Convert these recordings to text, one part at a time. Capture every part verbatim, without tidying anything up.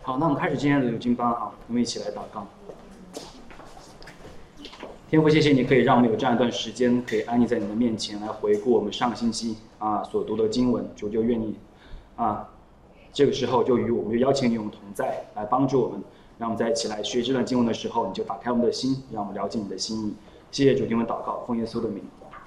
好，那我们开始今天的读经班哈，我们一起来祷告。天父，谢谢你可以让我们有这样一段时间，可以安逸在你的面前来回顾我们上个星期啊所读的经文。主就愿意啊，这个时候就与我们就邀请你与我们同在，来帮助我们，让我们在一起来学这段经文的时候，你就打开我们的心，让我们了解你的心意。谢谢主，听我们祷告，奉耶稣的名。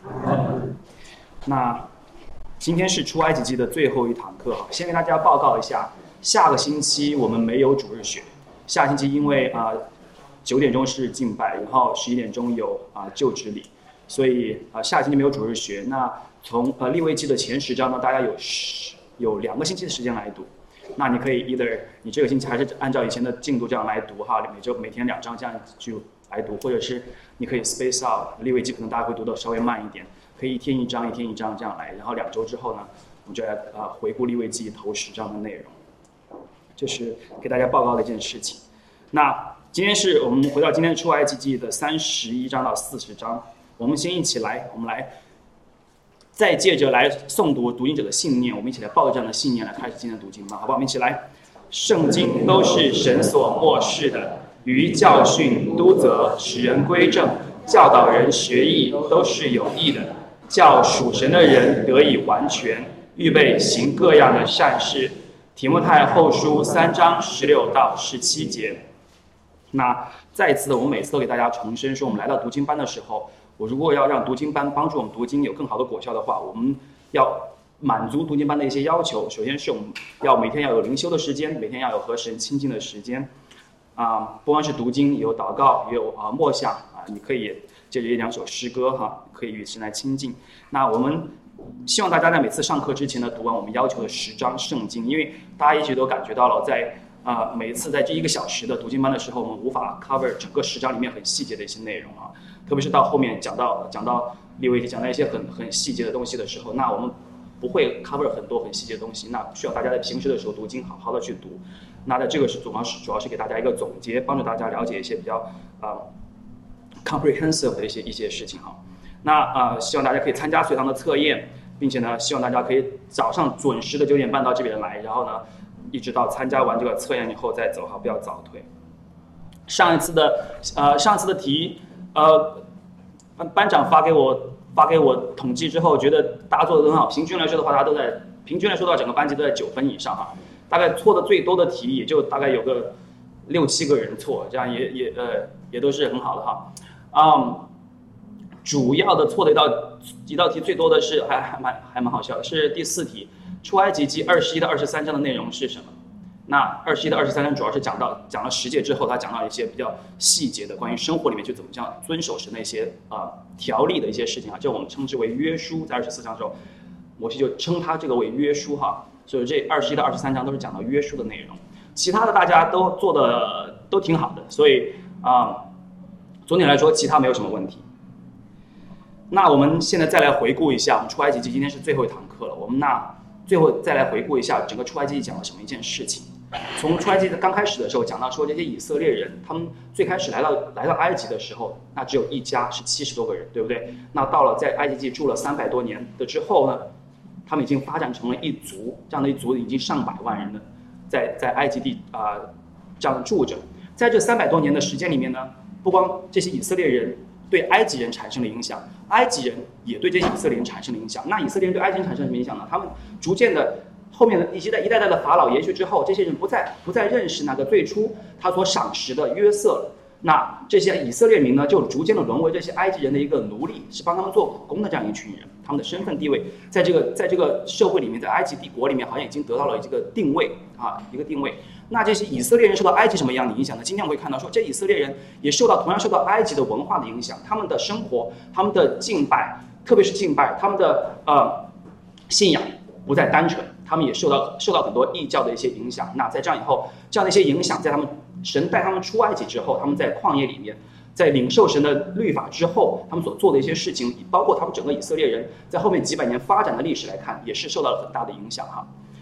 那今天是出埃及记的最后一堂课哈，先给大家报告一下，下个星期我们没有主日学。下星期因为啊九点钟是敬拜，然后十一点钟有啊就职礼，所以啊下星期没有主日学。那从呃利未记的前十章呢，大家有十有两个星期的时间来读。那你可以 either 你这个星期还是按照以前的进度这样来读哈，每周每天两章这样就来读，或者是你可以 space out 利未记，可能大家会读得稍微慢一点，可以一天一章一天一章这样来，然后两周之后呢，我们就来啊回顾利未记头十章的内容，这是给大家报告的一件事情。那今天是我们回到今天出埃及记的三十一章到四十章，我们先一起来，我们来再借着来诵读读经者的信念，我们一起来抱着这样的信念来开始今天的读经吧，好不好？我们一起来，圣经都是神所默示的，于教训、督责、使人归正、教导人学艺，都是有益的，叫属神的人得以完全，预备行各样的善事。提摩太后书三章十六到十七节。那再一次的，我们每次都给大家重申说，我们来到读经班的时候，我如果要让读经班帮助我们读经有更好的果效的话，我们要满足读经班的一些要求。首先是我们要每天要有灵修的时间，每天要有和神亲近的时间。啊，不光是读经，有祷告，也有啊默想啊，你可以借着一两首诗歌哈，可以与神来亲近。那我们希望大家在每次上课之前呢，读完我们要求的十章圣经，因为大家也许都感觉到了在。啊、呃，每一次在这一个小时的读经班的时候，我们无法 cover 整个十章里面很细节的一些内容啊，特别是到后面讲到讲到利未记，讲到一些很很细节的东西的时候，那我们不会 cover 很多很细节的东西，那需要大家在平时的时候读经好好的去读。那在这个是主要是主要是给大家一个总结，帮助大家了解一些比较啊、呃、comprehensive 的一些一些事情哈。那啊、呃，希望大家可以参加随堂的测验，并且呢，希望大家可以早上准时的九点半到这边来，然后呢。一直到参加完这个测验以后再走哈，不要早退。上一次的呃上次的题，呃班长发给我发给我统计之后，觉得大家做的很好，平均来说的话，大家都在平均来说的话，整个班级都在九分以上哈。大概错的最多的题也就大概有个六七个人错，这样也也呃也都是很好的哈。嗯，主要的错的一道一道题最多的是还还蛮还蛮好笑的，是第四题。出埃及记二十一到二十三章的内容是什么？那二十一到二十三章主要是讲到讲了十诫之后，他讲到一些比较细节的关于生活里面去怎么样遵守神的一些啊、呃、条例的一些事情啊，这我们称之为约书。在二十四章的时候，摩西就称他这个为约书哈。所以这二十一到二十三章都是讲到约书的内容，其他的大家都做的都挺好的，所以啊、呃，总体来说其他没有什么问题。那我们现在再来回顾一下，我们出埃及记今天是最后一堂课了，我们那。最后再来回顾一下整个出埃及记讲了什么一件事情。从出埃及记刚开始的时候讲到说，这些以色列人他们最开始来到来到埃及的时候，那只有一家是七十多个人，对不对？那到了在埃及记住了三百多年的之后呢，他们已经发展成了一族，这样的一族已经上百万人了，在在埃及地啊、呃、这样住着。在这三百多年的时间里面呢，不光这些以色列人对埃及人产生了影响，埃及人也对这些以色列人产生了影响。那以色列人对埃及人产生什么影响呢？他们逐渐的，后面的一代一代代的法老延续之后，这些人不再不再认识那个最初他所赏识的约瑟了。那这些以色列民呢，就逐渐的沦为这些埃及人的一个奴隶，是帮他们做苦工的这样一群人。他们的身份地位，在这个在这个社会里面，在埃及帝国里面，好像已经得到了这个定位啊，一个定位。那这些以色列人受到埃及什么样的影响呢？今天我们会看到说，这以色列人也受到同样受到埃及的文化的影响，他们的生活、他们的敬拜，特别是敬拜，他们的呃信仰不再单纯，他们也受到受到很多异教的一些影响。那在这样以后，这样的一些影响，在他们神带他们出埃及之后，他们在旷野里面，在领受神的律法之后，他们所做的一些事情，包括他们整个以色列人在后面几百年发展的历史来看，也是受到了很大的影响哈。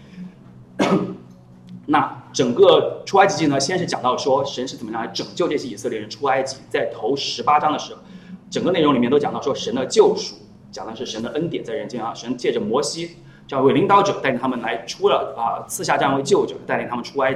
那整个出埃及记呢，先是讲到说神是怎么样来拯救这些以色列人出埃及，在头十八章的时候，整个内容里面都讲到说神的救赎，讲的是神的恩典在人间啊，神借着摩西这样一位领导者带领他们来出了啊，赐下这样一位救者，带领他们出埃及。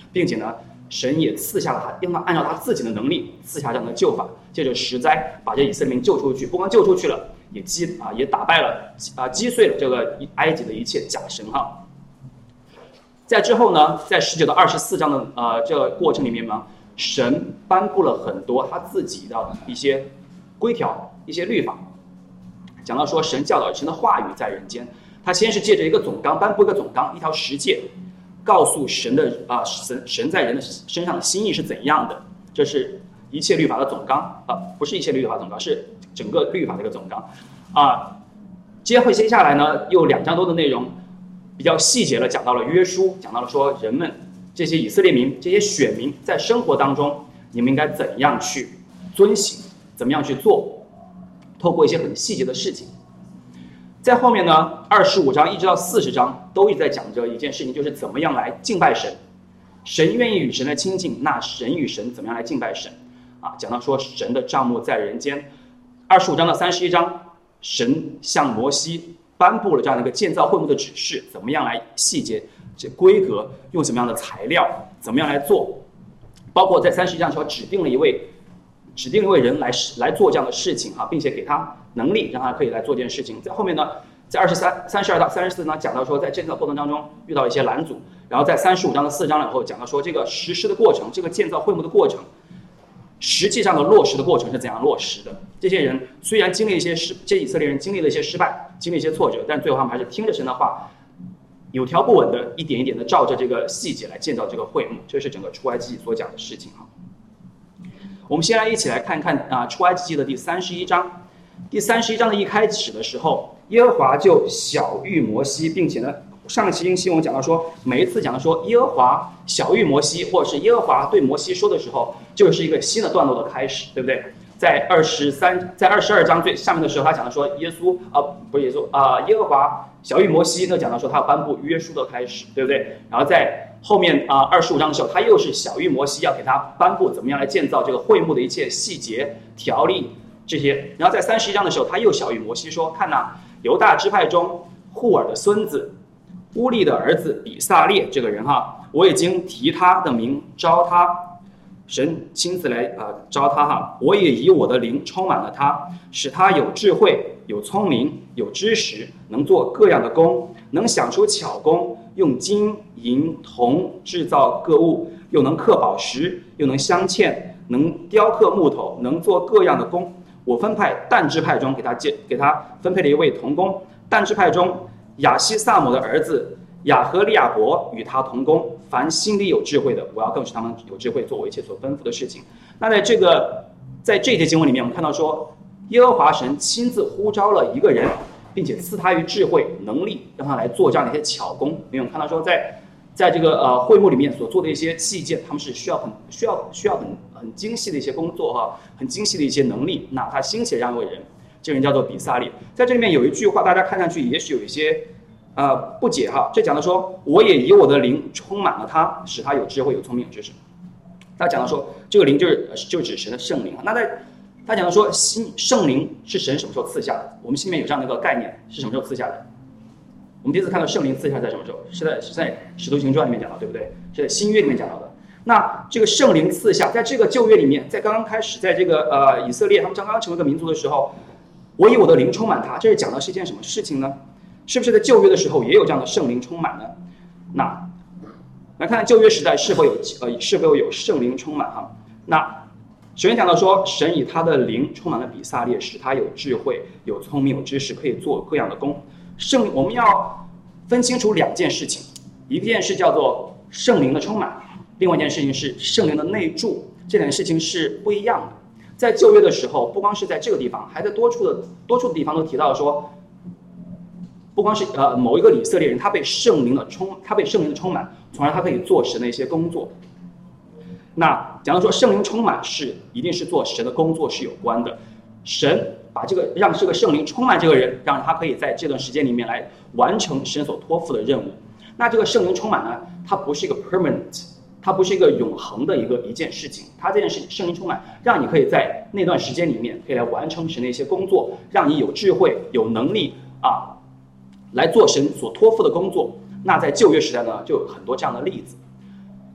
并且呢，神也赐下了他，让他按照他自己的能力赐下这样的救法，借着十灾把这以色列民救出去，不光救出去了，也击啊也打败了啊击碎了这个埃及的一切假神哈。在之后呢，在十九到二十四章的呃这个过程里面呢，神颁布了很多他自己的一些规条、一些律法，讲到说神教导神的话语在人间，他先是借着一个总纲颁布一个总纲，一条十诫，告诉神的啊、呃、神神在人的身上的心意是怎样的，这是一切律法的总纲啊、呃，不是一切律法总纲，是整个律法的一个总纲啊。接会接下来呢，又两章多的内容，比较细节了，讲到了约书，讲到了说人们这些以色列民、这些选民在生活当中，你们应该怎样去遵行，怎么样去做，透过一些很细节的事情。在后面呢，二十五章一直到四十章都一直在讲着一件事情，就是怎么样来敬拜神。神愿意与神的亲近，那神与神怎么样来敬拜神？啊，讲到说神的帐幕在人间。二十五章到三十一章，神向摩西颁布了这样的一个建造会幕的指示，怎么样来细节这规格，用什么样的材料，怎么样来做，包括在三十一章的时候指定了一位指定一位人来来做这样的事情哈，并且给他能力，让他可以来做这件事情。在后面呢，在二十三、三十二到三十四呢，讲到说在建造过程当中遇到一些拦阻，然后在三十五章的四章以后讲到说这个实施的过程，这个建造会幕的过程，实际上的落实的过程是怎样落实的。这些人虽然经历一些失，这以色列人经历了一些失败，经历一些挫折，但最后他们还是听着神的话，有条不紊的一点一点的照着这个细节来建造这个会幕，这是整个出埃及记所讲的事情哈。我们先来一起来看看啊，出埃及记的第三十一章。第三十一章的一开始的时候，耶和华就晓谕摩西，并且呢，上个星期我们讲到说，每一次讲到说耶和华晓谕摩西，或者是耶和华对摩西说的时候，就是一个新的段落的开始，对不对？在二十三，在二十二章最下面的时候，他讲到说耶稣啊、呃，不是耶稣啊、呃，耶和华晓谕摩西，那讲到说他要颁布约书的开始，对不对？然后在后面啊二十五章的时候，他又是晓谕摩西要给他颁布怎么样来建造这个会幕的一切细节条例这些。然后在三十一章的时候，他又晓谕摩西说：“看呐、啊，犹大支派中户尔的孙子乌利的儿子比撒列这个人哈，我已经提他的名招他。”神亲自来啊、呃、招他哈，我也以我的灵充满了他，使他有智慧、有聪明、有知识，能做各样的工，能想出巧工，用金银铜制造各物，又能刻宝石，又能镶嵌，能雕刻木头，能做各样的工。我分派但支派中给他接给他分配了一位同工，但支派中亚西萨姆的儿子亚和利亚伯与他同工，凡心里有智慧的，我要更使他们有智慧，做我一切所吩咐的事情。那在这个在这节经文里面，我们看到说，耶和华神亲自呼召了一个人，并且赐他于智慧能力，让他来做这样的一些巧工。因为我们看到说在，在在这个呃会幕里面所做的一些器件，他们是需要很需要需要很很精细的一些工作哈，很精细的一些能力。那他兴起了这样一位人，这个人叫做比撒列。在这里面有一句话，大家看上去也许有一些。呃，不解哈，这讲的说，我也以我的灵充满了他，使他有智慧、有聪明、有知识。他讲的说，这个灵就是就指神的圣灵。那在他讲的说，新圣灵是神什么时候赐下的？我们心里面有这样的一个概念，是什么时候赐下的？我们第一次看到圣灵赐下在什么时候？是在是在使徒行传里面讲到，对不对？是在新约里面讲到的。那这个圣灵赐下，在这个旧约里面，在刚刚开始，在这个呃以色列他们刚刚成为一个民族的时候，我以我的灵充满他，这是讲的是一件什么事情呢？是不是在旧约的时候也有这样的圣灵充满呢？那来看旧约时代是否有呃是否有圣灵充满哈？那首先讲到说，神以他的灵充满了比撒列，使他有智慧、有聪明、有知识，可以做各样的工。圣我们要分清楚两件事情，一件事叫做圣灵的充满，另外一件事情是圣灵的内住，这两件事情是不一样的。在旧约的时候，不光是在这个地方，还在多处的多处的地方都提到说。不光是呃某一个以色列人，他被圣灵的充，他被圣灵的充满，从而他可以做神的一些工作。那讲到说圣灵充满是一定是做神的工作是有关的，神把这个让这个圣灵充满这个人，让他可以在这段时间里面来完成神所托付的任务。那这个圣灵充满呢，它不是一个 permanent， 它不是一个永恒的一个一件事情，它这件事情圣灵充满，让你可以在那段时间里面可以来完成神的一些工作，让你有智慧、有能力啊。来做神所托付的工作。那在旧约时代呢，就有很多这样的例子。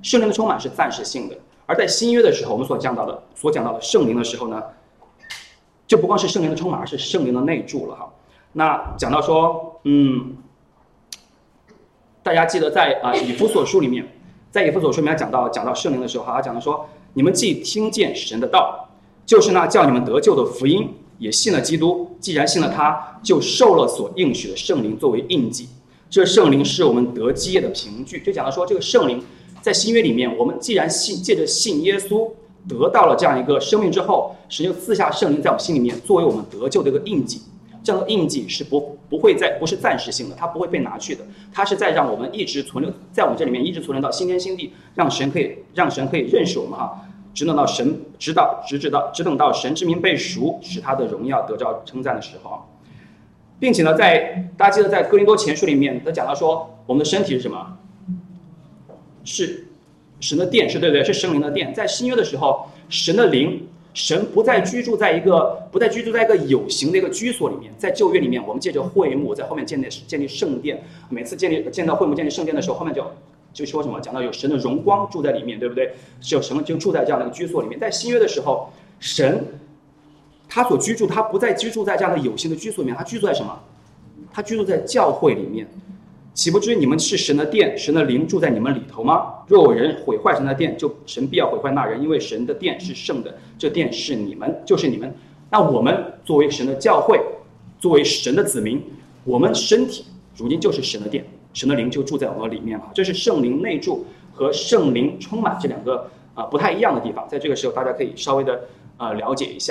圣灵的充满是暂时性的。而在新约的时候，我们所讲到的所讲到的圣灵的时候呢，就不光是圣灵的充满，而是圣灵的内住了哈。那讲到说，嗯，大家记得在啊、呃、以弗所书里面，在以弗所书里面讲到讲到圣灵的时候，他讲到说，你们既听见神的道，就是那叫你们得救的福音，也信了基督，既然信了他，就受了所应许的圣灵作为印记。这圣灵是我们得基业的凭据。就讲到说，这个圣灵在新约里面，我们既然信借着信耶稣得到了这样一个生命之后，神就赐下圣灵在我们心里面，作为我们得救的一个印记。这样的印记是不不会在不是暂时性的，它不会被拿去的，它是在让我们一直存留在我们这里面，一直存留到新天新地，让神可以让神可以认识我们哈，直等到神直到直直到直等到神之名被赎，使他的荣耀得着称赞的时候啊。并且呢，在大家记得在哥林多前书里面，他讲到说，我们的身体是什么？是神的殿，是对不对？是圣灵的殿。在新约的时候，神的灵。神不再居住在一个不再居住在一个有形的一个居所里面，在旧约里面，我们借着会幕，在后面建立建立圣殿。每次建立建到会幕建立圣殿的时候，后面就就说什么？讲到有神的荣光住在里面，对不对？有什么就住在这样的一个居所里面。在新约的时候，神他所居住，他不再居住在这样的有形的居所里面，他居住在什么？他居住在教会里面。岂不知你们是神的殿，神的灵住在你们里头吗？若有人毁坏神的殿，就神必要毁坏那人，因为神的殿是圣的，这殿是你们，就是你们。那我们作为神的教会，作为神的子民，我们身体如今就是神的殿，神的灵就住在我们里面了。这是圣灵内住和圣灵充满这两个啊、呃、不太一样的地方，在这个时候大家可以稍微的呃了解一下。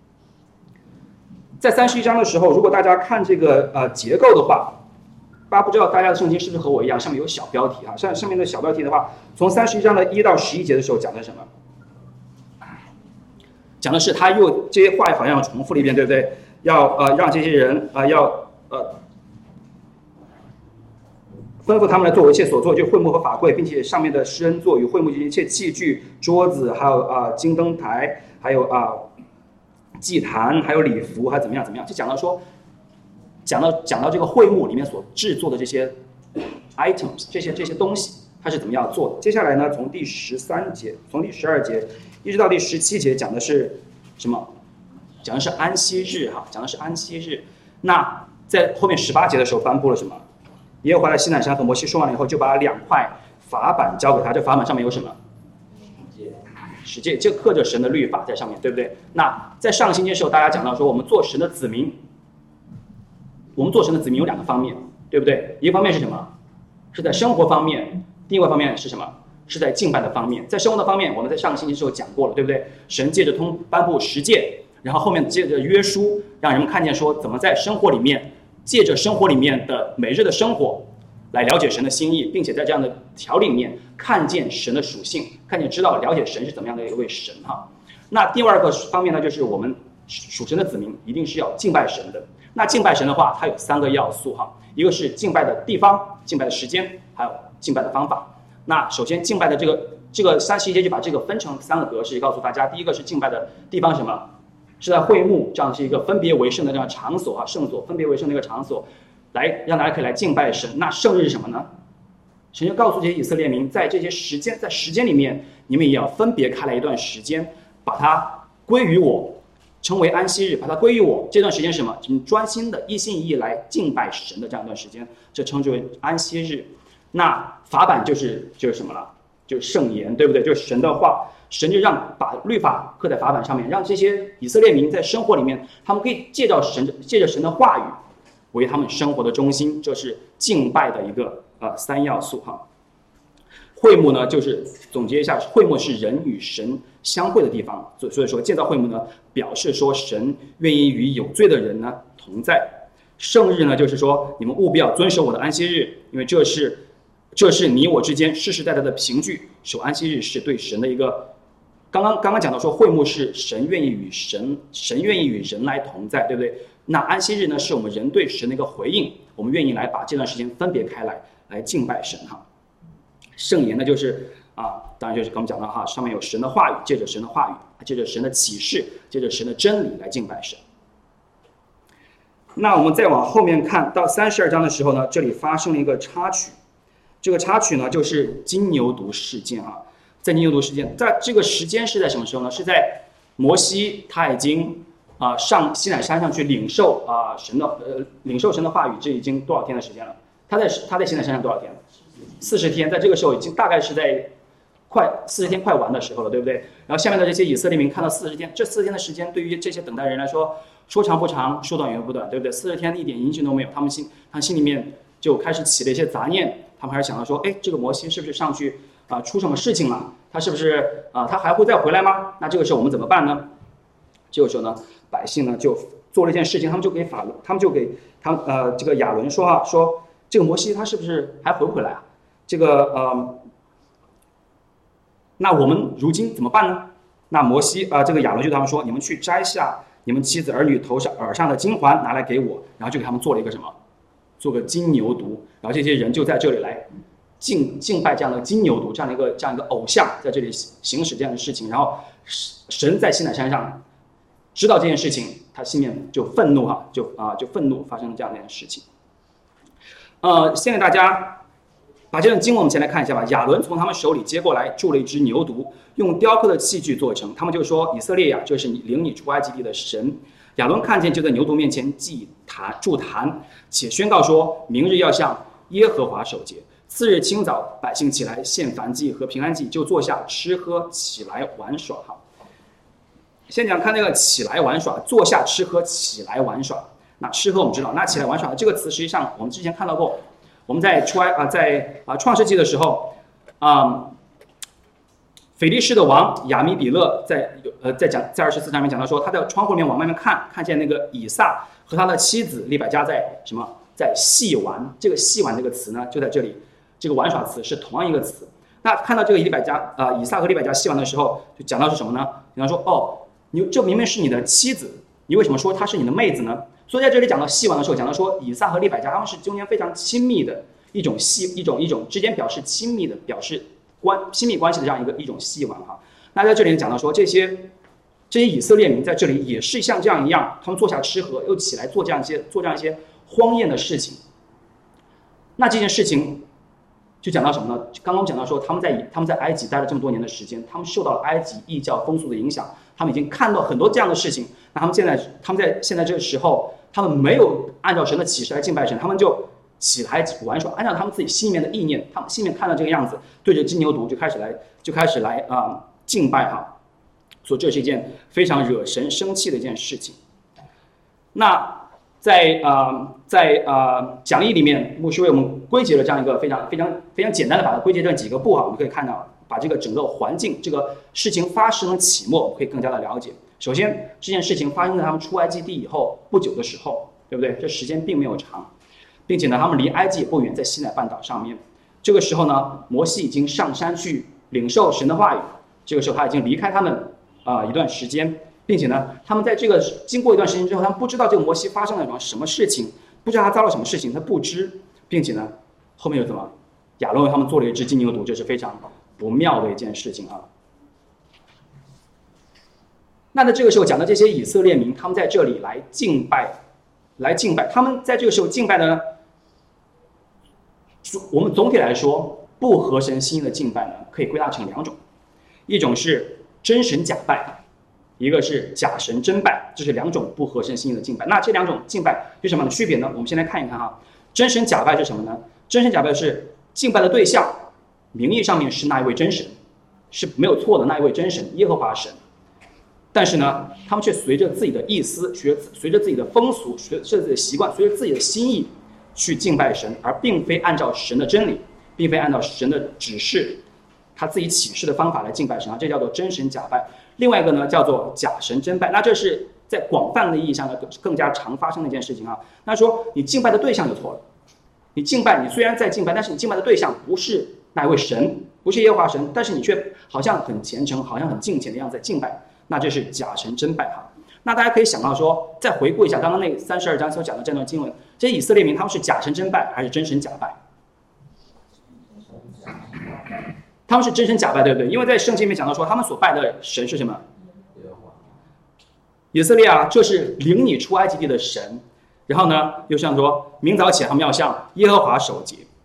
在三十一章的时候，如果大家看这个呃结构的话。大家不知道大家的圣经是不是和我一样，上面有小标题啊？上上面的小标题的话，从三十一章的一到十一节的时候讲的什么？讲的是他又这些话好像重复了一遍，对不对？要呃让这些人啊、呃、要呃吩咐他们来做一切所做，就会幕和法柜，并且上面的施恩座与会幕一切器具、桌子，还有啊、呃、金灯台，还有啊、呃、祭坛，还有礼服，还怎么样怎么样？就讲到说。讲到讲到这个会幕里面所制作的这些 items， 这些这些东西，它是怎么样做的？接下来呢，从第十三节，从第十二节一直到第十七节，讲的是什么？讲的是安息日哈，讲的是安息日。那在后面十八节的时候颁布了什么？耶和华在西乃山和摩西说完了以后，就把两块法板交给他，这法板上面有什么？十诫，就刻着神的律法在上面，对不对？那在上个星期的时候，大家讲到说，我们做神的子民。我们做神的子民有两个方面，对不对？一个方面是什么？是在生活方面；另外一方面是什么？是在敬拜的方面。在生活的方面，我们在上个星期的时候讲过了，对不对？神借着通颁布十诫，然后后面借着约书，让人们看见说怎么在生活里面，借着生活里面的每日的生活，来了解神的心意，并且在这样的条理里面看见神的属性，看见知道了解神是怎么样的一位神哈。那第二个方面呢，就是我们属神的子民一定是要敬拜神的。那敬拜神的话，它有三个要素哈，一个是敬拜的地方、敬拜的时间，还有敬拜的方法。那首先敬拜的这个这个三十一节就把这个分成三个格式，告诉大家。第一个是敬拜的地方，什么？是在会幕，这样是一个分别为圣的这样场所啊，圣所分别为圣的一个场所，来让大家可以来敬拜神。那圣日是什么呢？神就告诉这些以色列民，在这些时间，在时间里面，你们也要分别开来一段时间，把它归于我。称为安息日，把它归于我。这段时间是什么？你专心的、一心一意来敬拜神的这样一段时间，这称之为安息日。那法版就是就是什么了？就是圣言，对不对？就是神的话，神就让把律法刻在法版上面，让这些以色列民在生活里面，他们可以借着神借着神的话语为他们生活的中心。这是敬拜的一个呃三要素哈。会幕呢，就是总结一下，会幕是人与神相会的地方，所所以说建造会幕呢，表示说神愿意与有罪的人呢同在。圣日呢，就是说你们务必要遵守我的安息日，因为这是这是你我之间世世代代的凭据。守安息日是对神的一个，刚刚刚刚讲到说会幕是神愿意与神神愿意与人来同在，对不对？那安息日呢，是我们人对神的一个回应，我们愿意来把这段时间分别开来，来敬拜神哈。圣言呢，就是啊，当然就是刚刚讲到哈，上面有神的话语，借着神的话语，借着神的启示，借着神的真理来敬拜神。那我们再往后面看到三十二章的时候呢，这里发生了一个插曲。 这个插曲呢就是金牛犊事件啊，在金牛犊事件，在这个时间是在什么时候呢？是在摩西他已经啊、呃、上西乃山上去领受啊、呃、神的呃领受神的话语，这已经多少天的时间了？他在他在西乃山上多少天？四十天，在这个时候已经大概是在快四十天快完的时候了，对不对？然后下面的这些以色列民看到四十天，这四十天的时间对于这些等待人来说，说长不长，说短也不短，对不对？四十天一点音讯都没有，他们心他心里面就开始起了一些杂念，他们开始想到说，哎，这个摩西是不是上去啊、呃、出什么事情了？他是不是啊、呃、他还会再回来吗？那这个时候我们怎么办呢？这个时候呢，百姓呢就做了一件事情，他们就给法伦，他们就给他呃这个亚伦说啊，说这个摩西他是不是还回不回来啊？这个呃。那我们如今怎么办呢？那摩西啊、呃，这个亚伦就对他们说：“你们去摘下你们妻子儿女头上耳上的金环，拿来给我。”然后就给他们做了一个什么？做个金牛犊。然后这些人就在这里来敬敬拜这样的金牛犊，这样的一个这样一个偶像，在这里行使这样的事情。然后神在西乃山上知道这件事情，他心里面就愤怒哈，就啊、呃、就愤怒，发生了这样的一件事情。呃，先给大家。把这段经文我们先来看一下吧。亚伦从他们手里接过来，铸了一只牛犊，用雕刻的器具做成。他们就说：“以色列呀，这是你领你出埃及地的神。”亚伦看见，就在牛犊面前祭坛筑坛，且宣告说：“明日要向耶和华守节。”次日清早，百姓起来献燔祭和平安祭，就坐下吃喝，起来玩耍。哈，先讲看那个起来玩耍，坐下吃喝，起来玩耍。那吃喝我们知道，那起来玩耍的这个词，实际上我们之前看到过。我们在出埃啊，在啊创世纪的时候，啊、嗯，腓力士的王亚米比勒在呃在讲在二十四章里面讲到说，他在窗户里面往外面看，看见那个以撒和他的妻子利百加在什么在戏玩。这个戏玩这个词呢，就在这里，这个玩耍词是同样一个词。那看到这个利百加啊、呃、以撒和利百加戏玩的时候，就讲到是什么呢？比方说，哦，你这明明是你的妻子，你为什么说她是你的妹子呢？所以在这里讲到戏玩的时候，讲到说以撒和利百加他们是中间非常亲密的一种戏，一种一种之间表示亲密的、表示关亲密关系的这样一个一种戏玩哈。那在这里讲到说，这些这些以色列民在这里也是像这样一样，他们坐下吃喝，又起来做这样一些做这样一些荒宴的事情。那这件事情就讲到什么呢？刚刚讲到说，他们在他们在埃及待了这么多年的时间，他们受到了埃及异教风俗的影响，他们已经看到很多这样的事情。那他们现在他们在现在这个时候。他们没有按照神的启示来敬拜神，他们就起来玩耍，按照他们自己心里面的意念，他们心里面看到这个样子，对着金牛犊就开始来，就开始来啊、呃、敬拜哈。所以这是一件非常惹神生气的一件事情。那在啊、呃、在啊、呃、讲义里面，牧师为我们归结了这样一个非常非常非常简单的把它归结成几个步哈，我们可以看到，把这个整个环境这个事情发生的起末，我们可以更加的了解。首先，这件事情发生在他们出埃及地以后不久的时候，对不对？这时间并没有长，并且呢，他们离埃及也不远，在西乃半岛上面。这个时候呢，摩西已经上山去领受神的话语。这个时候他已经离开他们啊、呃、一段时间，并且呢，他们在这个经过一段时间之后，他们不知道这个摩西发生了什么什么事情，不知道他遭了什么事情，他不知，并且呢，后面又怎么？亚伦为他们做了一只金牛犊，这是非常不妙的一件事情啊。那在这个时候讲的这些以色列民，他们在这里来敬拜，来敬拜。他们在这个时候敬拜的呢，我们总体来说，不合神心意的敬拜呢，可以归纳成两种，一种是真神假拜，一个是假神真拜，这是两种不合神心意的敬拜。那这两种敬拜有什么样的区别呢？我们先来看一看哈。真神假拜是什么呢？真神假拜是敬拜的对象，名义上面是那一位真神，是没有错的那一位真神耶和华神。但是呢，他们却随着自己的意思，随随着自己的风俗，随着自己的习惯，随着自己的心意去敬拜神，而并非按照神的真理，并非按照神的指示，他自己启示的方法来敬拜神啊，这叫做真神假拜。另外一个呢，叫做假神真拜。那这是在广泛的意义上呢，更加常发生的一件事情啊。那说你敬拜的对象就错了，你敬拜，你虽然在敬拜，但是你敬拜的对象不是那一位神，不是耶和华神，但是你却好像很虔诚，好像很敬虔的样子在敬拜。那这是假神真拜哈。那大家可以想到说，再回顾一下刚刚那三十二章所讲的这段经文，这些以色列民他们是假神真拜还是真神假拜？他们是真神假拜，对不对？因为在圣经里面讲到说，他们所拜的神是什么？以色列啊，这是领你出埃及地的神。然后呢，又像说明早起他们要向耶和华守节。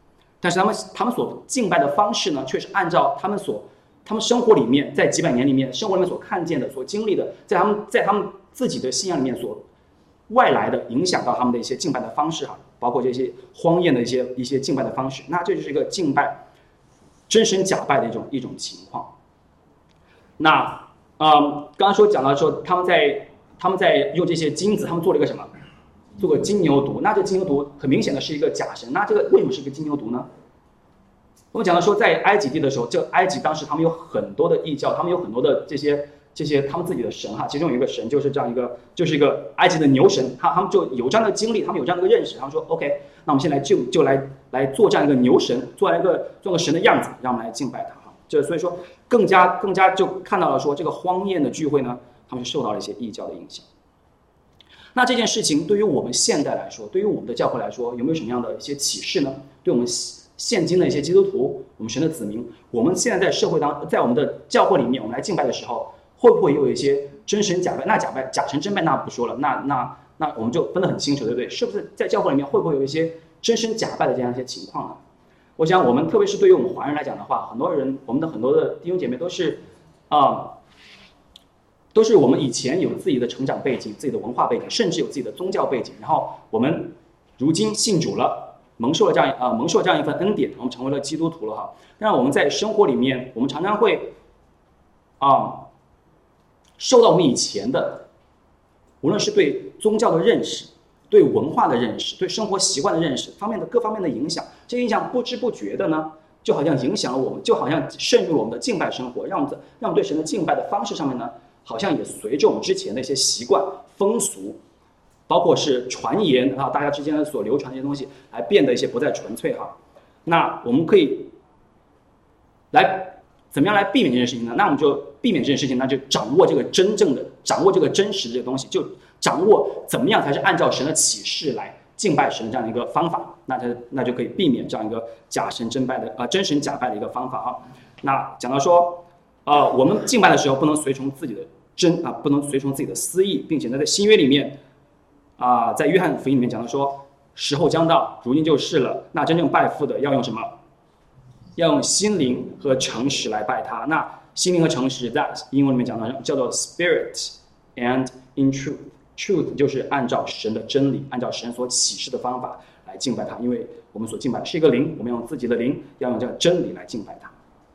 但是他们他们所敬拜的方式呢，却是按照他们所他们生活里面在几百年里面生活里面所看见的、所经历的，在他们在他们自己的信仰里面所外来的影响到他们的一些敬拜的方式哈，包括这些荒宴的一些一些敬拜的方式，那这就是一个敬拜真神假拜的一种一种情况。那嗯，刚刚说讲到说他们在他们在用这些金子，他们做了一个什么？做个金牛犊。那这金牛犊很明显的是一个假神。那这个为什么是一个金牛犊呢？我们讲到说，在埃及地的时候，这埃及当时他们有很多的异教，他们有很多的这些这些他们自己的神哈。其中有一个神就是这样一个，就是一个埃及的牛神，他他们就有这样的经历，他们有这样的一个认识。他们说 ，OK， 那我们现在就就来来做这样一个牛神，做一个做个神的样子，让我们来敬拜他哈。这所以说更加更加就看到了说，这个荒宴的聚会呢，他们是受到了一些异教的影响。那这件事情对于我们现代来说，对于我们的教会来说，有没有什么样的一些启示呢？对我们现今的一些基督徒，我们神的子民，我们现在在社会当，在我们的教会里面，我们来敬拜的时候，会不会有一些真神假拜？那假拜假神真拜那不说了，那那那我们就分得很清楚，对不对？是不是在教会里面会不会有一些真神假拜的这样一些情况呢？我想我们特别是对于我们华人来讲的话，很多人，我们的很多的弟兄姐妹都是啊。呃都是我们以前有自己的成长背景、自己的文化背景，甚至有自己的宗教背景。然后我们如今信主了，蒙受了这样啊、呃、蒙受了这样一份恩典，我们成为了基督徒了哈。但我们在生活里面，我们常常会啊、呃、受到我们以前的，无论是对宗教的认识、对文化的认识、对生活习惯的认识方面的各方面的影响。这个影响不知不觉的呢，就好像影响了我们，就好像渗入了我们的敬拜生活，让我们让我们对神的敬拜的方式上面呢。好像也随着我们之前的一些习惯、风俗，包括是传言啊，大家之间的所流传的一些东西，来变得一些不再纯粹哈。那我们可以来怎么样来避免这件事情呢？那我们就避免这件事情，那就掌握这个真正的、掌握这个真实的这个东西，就掌握怎么样才是按照神的启示来敬拜神的这样一个方法。那它那就可以避免这样一个假神真拜的啊、呃、真神假拜的一个方法啊。那讲到说。呃，我们敬拜的时候不能随从自己的真啊、呃，不能随从自己的私意，并且呢，在新约里面啊、呃，在约翰福音里面讲到说，时候将到，如今就是了。那真正拜父的要用什么？要用心灵和诚实来拜他。那心灵和诚实在英文里面讲到叫做 spirit and in truth。truth 就是按照神的真理，按照神所启示的方法来敬拜他。因为我们所敬拜的是一个灵，我们用自己的灵，要用这个真理来敬拜他。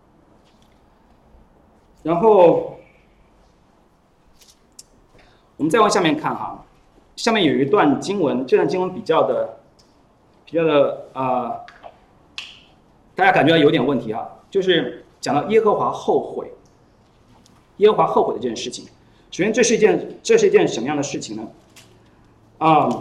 然后我们再往下面看哈，下面有一段经文，这段经文比较的比较的呃，大家感觉到有点问题哈，就是讲到耶和华后悔，耶和华后悔的这件事情。首先，这是一件这是一件什么样的事情呢？啊、嗯，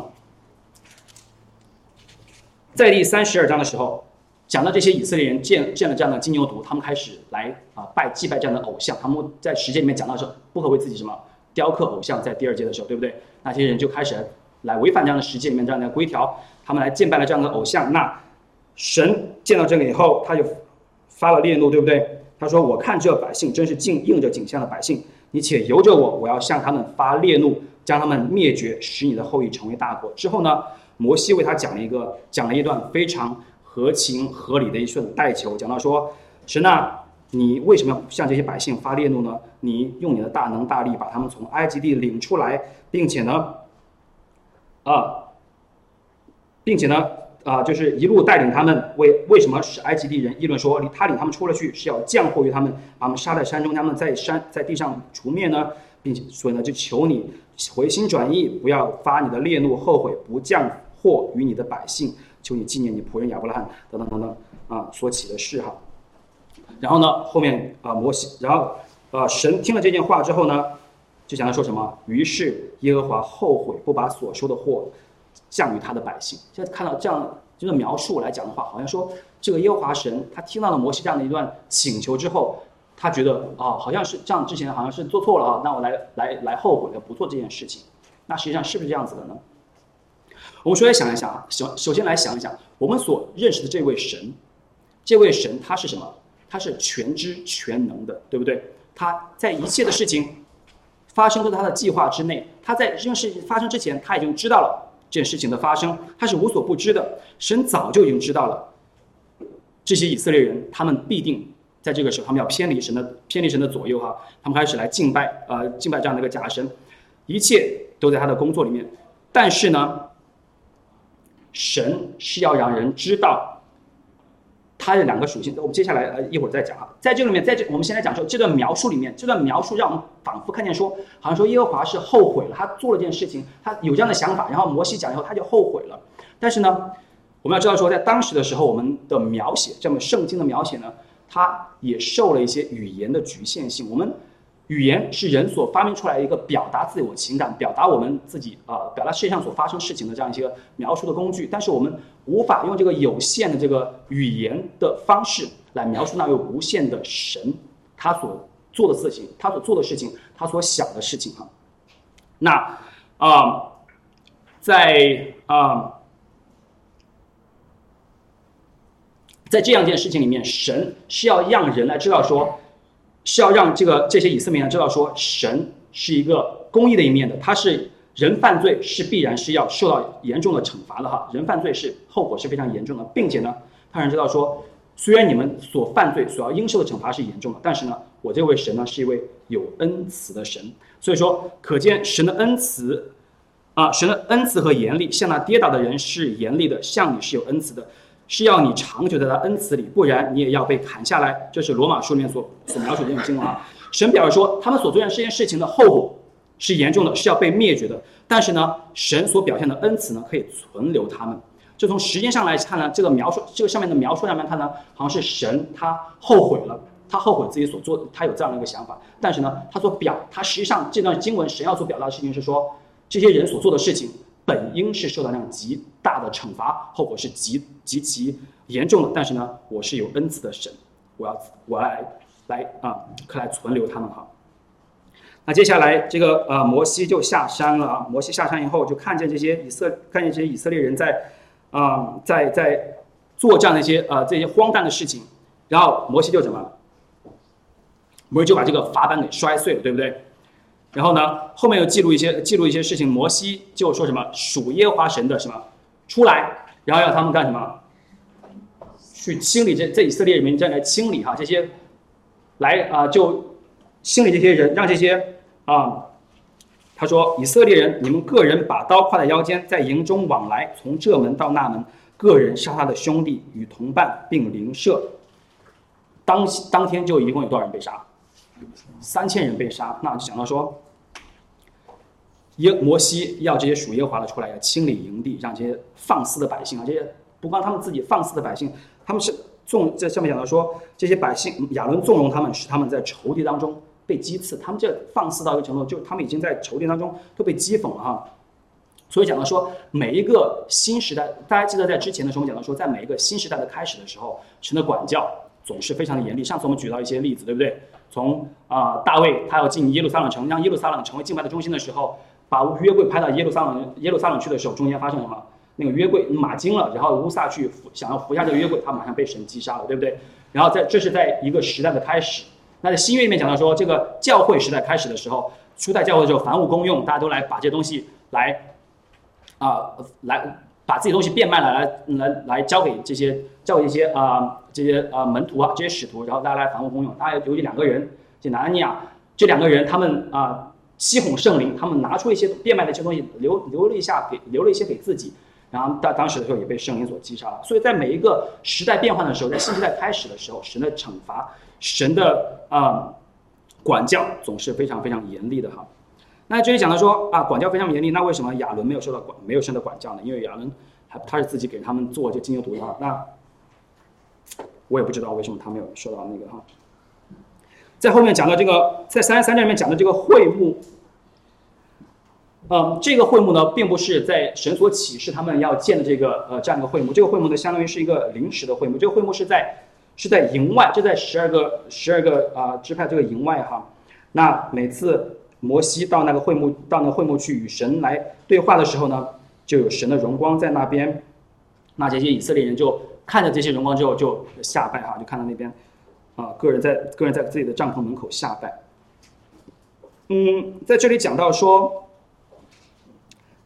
在第三十二章的时候。讲到这些以色列人建建了这样的金牛犊，他们开始来啊、呃、拜祭拜这样的偶像。他们在十诫里面讲到说，不可为自己什么雕刻偶像，在第二节的时候，对不对？那些人就开始来违反这样的十诫里面这样的规条，他们来敬拜了这样的偶像。那神见到这个以后，他就发了烈怒，对不对？他说：“我看这百姓真是敬应着景象的百姓，你且由着我，我要向他们发烈怒，将他们灭绝，使你的后裔成为大国。”之后呢，摩西为他讲了一个讲了一段非常。合情合理的一顺代求，讲到说，神啊，你为什么要向这些百姓发烈怒呢？你用你的大能大力把他们从埃及地领出来，并且呢，啊，并且呢，啊，就是一路带领他们。为为什么使埃及地人议论说，他领他们出了去是要降祸于他们，把他们杀在山中，他们在山在地上除灭呢？并且所以呢，就求你回心转意，不要发你的烈怒，后悔不降祸于你的百姓。求你纪念你仆人亚伯拉罕等等等等啊所起的事哈。然后呢，后面啊摩西，然后啊神听了这件话之后呢，就讲他说什么？于是耶和华后悔，不把所说的祸降于他的百姓。现在看到这样这个描述来讲的话，好像说这个耶和华神他听到了摩西这样的一段请求之后，他觉得啊好像是这样，之前好像是做错了啊，那我来来来后悔的不做这件事情。那实际上是不是这样子的呢？我们首先想一想啊，首首先来想一想，我们所认识的这位神，这位神他是什么？他是全知全能的，对不对？他在一切的事情发生都在他的计划之内。他在这件事情发生之前，他已经知道了这件事情的发生，他是无所不知的。神早就已经知道了这些以色列人他们必定在这个时候，他们要偏离神的偏离神的左右哈，他们开始来敬拜呃敬拜这样的一个假神，一切都在他的工作里面。但是呢，神是要让人知道他的两个属性，我们接下来呃一会儿再讲哈。在这里面，在这我们先来讲说这段描述里面，这段描述让我们仿佛看见说，好像说耶和华是后悔了，他做了这件事情，他有这样的想法，然后摩西讲以后他就后悔了。但是呢，我们要知道说，在当时的时候，我们的描写，这么圣经的描写呢，它也受了一些语言的局限性。我们语言是人所发明出来一个表达自我情感、表达我们自己呃表达世界上所发生事情的这样一些描述的工具，但是我们无法用这个有限的这个语言的方式来描述那位无限的神他所做的事情、他所做的事情、他所想的事情哈。那啊、呃，在啊。呃在这样一件事情里面，神是要让人来知道说，是要让这个这些以色列人知道说，神是一个公义的一面的，他是人犯罪是必然是要受到严重的惩罚的哈，人犯罪是后果是非常严重的，并且呢，他让人知道说，虽然你们所犯罪所要应受的惩罚是严重的，但是呢，我这位神呢是一位有恩慈的神，所以说可见神的恩慈啊，神的恩慈和严厉，向那跌倒的人是严厉的，向你是有恩慈的。是要你长久在他恩慈里，不然你也要被砍下来。这是罗马书里面所所描述的这种经文啊。神表示说，他们所做的这件事情的后果是严重的，是要被灭绝的。但是呢，神所表现的恩慈呢，可以存留他们。就从时间上来看呢，这个描述，这个上面的描述上面看呢，好像是神他后悔了，他后悔自己所做的，他有这样的一个想法。但是呢，他所表，他实际上这段经文神要所表达的事情是说，这些人所做的事情本应是受到那样极大的惩罚，后果是极极其严重的。但是呢，我是有恩慈的神，我要我要来来啊，可来存留他们哈。那接下来这个呃摩西就下山了啊，摩西下山以后就看见这些以色看见这些以色列人在啊、呃、在在做这样的一些呃这些荒诞的事情，然后摩西就怎么，摩西就把这个法板给摔碎了，对不对？然后呢，后面又记录一些记录一些事情，摩西就说什么属耶和华神的什么出来，然后要他们干什么？去清理这这以色列人民，这样来清理哈这些，来啊、呃、就清理这些人，让这些啊、呃，他说以色列人，你们个人把刀挎在腰间，在营中往来，从这门到那门，个人杀他的兄弟与同伴，并邻舍。当当天就一共有多少人被杀？三千人被杀。那就讲到说。耶摩西要这些属耶和华的出来，要清理营地，让这些放肆的百姓啊，这些不光他们自己放肆的百姓，他们是纵这上面讲到说，这些百姓亚伦纵容他们，使他们在仇敌当中被讥刺，他们这放肆到一个程度，就他们已经在仇敌当中都被讥讽了哈。所以讲到说，每一个新时代，大家记得在之前的时候，我们讲到说，在每一个新时代的开始的时候，神的管教总是非常的严厉。上次我们举到一些例子，对不对？从啊、呃、大卫他要进耶路撒冷城，让耶路撒冷成为敬拜的中心的时候。把约柜拍到耶路撒冷耶路撒冷去的时候，中间发生什么？那个约柜马惊了，然后乌撒去想要服下这个约柜，他马上被神击杀了，对不对？然后在这是在一个时代的开始。那在新约里面讲到说，这个教会时代开始的时候，初代教会的时候，凡物公用，大家都来把这些东西来啊、呃、来把自己东西变卖了，来来来交给这些交给一些啊、呃、这些啊、呃、门徒啊这些使徒，然后大家来凡物公用。大家有这两个人，这拿尼亚这两个人，他们啊。呃欺哄圣灵，他们拿出一些变卖的一些东西，留留了一下给留了一些给自己，然后到当时的时候也被圣灵所击杀了。所以在每一个时代变换的时候，在新时代开始的时候，神的惩罚、神的啊、呃、管教总是非常非常严厉的哈。那这里讲到说啊，管教非常严厉，那为什么亚伦没有受到管没有神的管教呢？因为亚伦他他是自己给他们做这金牛犊的哈。那我也不知道为什么他没有受到那个哈。在后面讲到这个，在三十三章里面讲的这个会幕，嗯，这个会幕呢，并不是在神所启示他们要建的这个呃这样一个会幕，这个会幕呢，相当于是一个临时的会幕，这个会幕是在是在营外，就在十二个十二个啊、呃、支派这个营外哈。那每次摩西到那个会幕到那个会幕去与神来对话的时候呢，就有神的荣光在那边，那这些以色列人就看着这些荣光之后就下拜哈，就看到那边。啊，个人在个人在自己的帐篷门口下拜。嗯，在这里讲到说，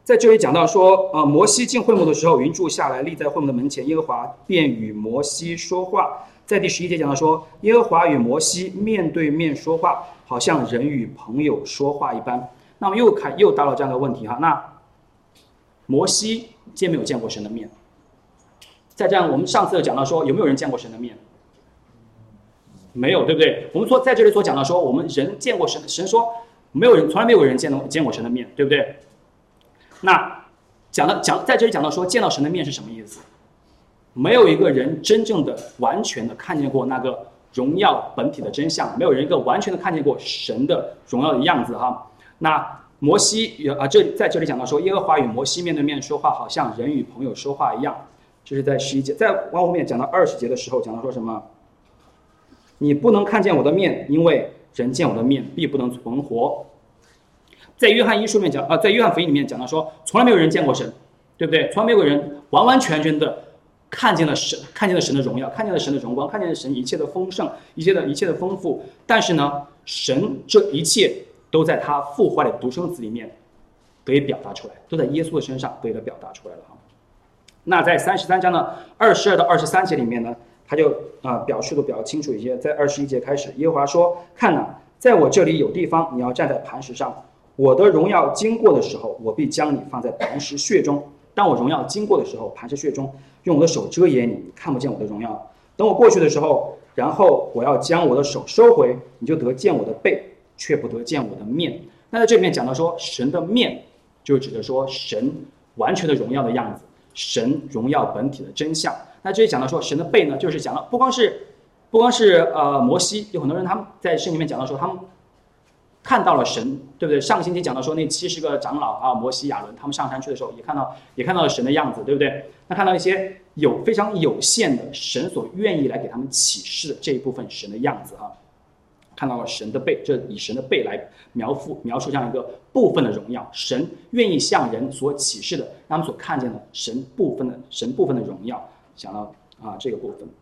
在这里讲到说，呃，摩西进会幕的时候，云柱下来立在会幕的门前，耶和华便与摩西说话。在第十一节讲到说，耶和华与摩西面对面说话，好像人与朋友说话一般。那么又看又到了这样的问题哈，那摩西见没有见过神的面？在这样，我们上次讲到说，有没有人见过神的面？没有，对不对？我们说在这里所讲到说，我们人见过神，神说没有人，从来没有人见到见过神的面，对不对？那讲到讲在这里讲到说，见到神的面是什么意思？没有一个人真正的、完全的看见过那个荣耀本体的真相，没有人一个完全的看见过神的荣耀的样子哈。那摩西啊，这在这里讲到说，耶和华与摩西面对面说话，好像人与朋友说话一样。这是在十一节，在往后面讲到二十节的时候，讲到说什么？你不能看见我的面，因为人见我的面必不能存活。在约翰一书里面讲啊、呃，在约翰福音里面讲到说，从来没有人见过神，对不对？从来没有人完完全全的看见了神，看见了神的荣耀，看见了神的荣光，看见了神一切的丰盛，一切的一切的丰富。但是呢，神这一切都在他父怀里的独生子里面得以表达出来，都在耶稣的身上得以的表达出来了。那在三十三章的二十二到二十三节里面呢，他就啊、呃、表述的比较清楚一些。在二十一节开始，耶和华说：“看哪，在我这里有地方，你要站在磐石上。我的荣耀经过的时候，我必将你放在磐石穴中。当我荣耀经过的时候，磐石穴中用我的手遮掩你，你看不见我的荣耀。等我过去的时候，然后我要将我的手收回，你就得见我的背，却不得见我的面。”那在这里面讲到说，神的面就指的说神完全的荣耀的样子，神荣耀本体的真相。那这里讲到说，神的背呢，就是讲到不光是不光是呃摩西，有很多人他们在圣经里面讲到说，他们看到了神，对不对？上个星期讲到说，那七十个长老啊，摩西、亚伦，他们上山去的时候，也看到也看到了神的样子，对不对？那看到一些有非常有限的神所愿意来给他们启示的这一部分神的样子啊，看到了神的背，这以神的背来描述描述这样一个部分的荣耀，神愿意向人所启示的，让他们所看见的神部分的神部分的荣耀，讲到啊这个部分。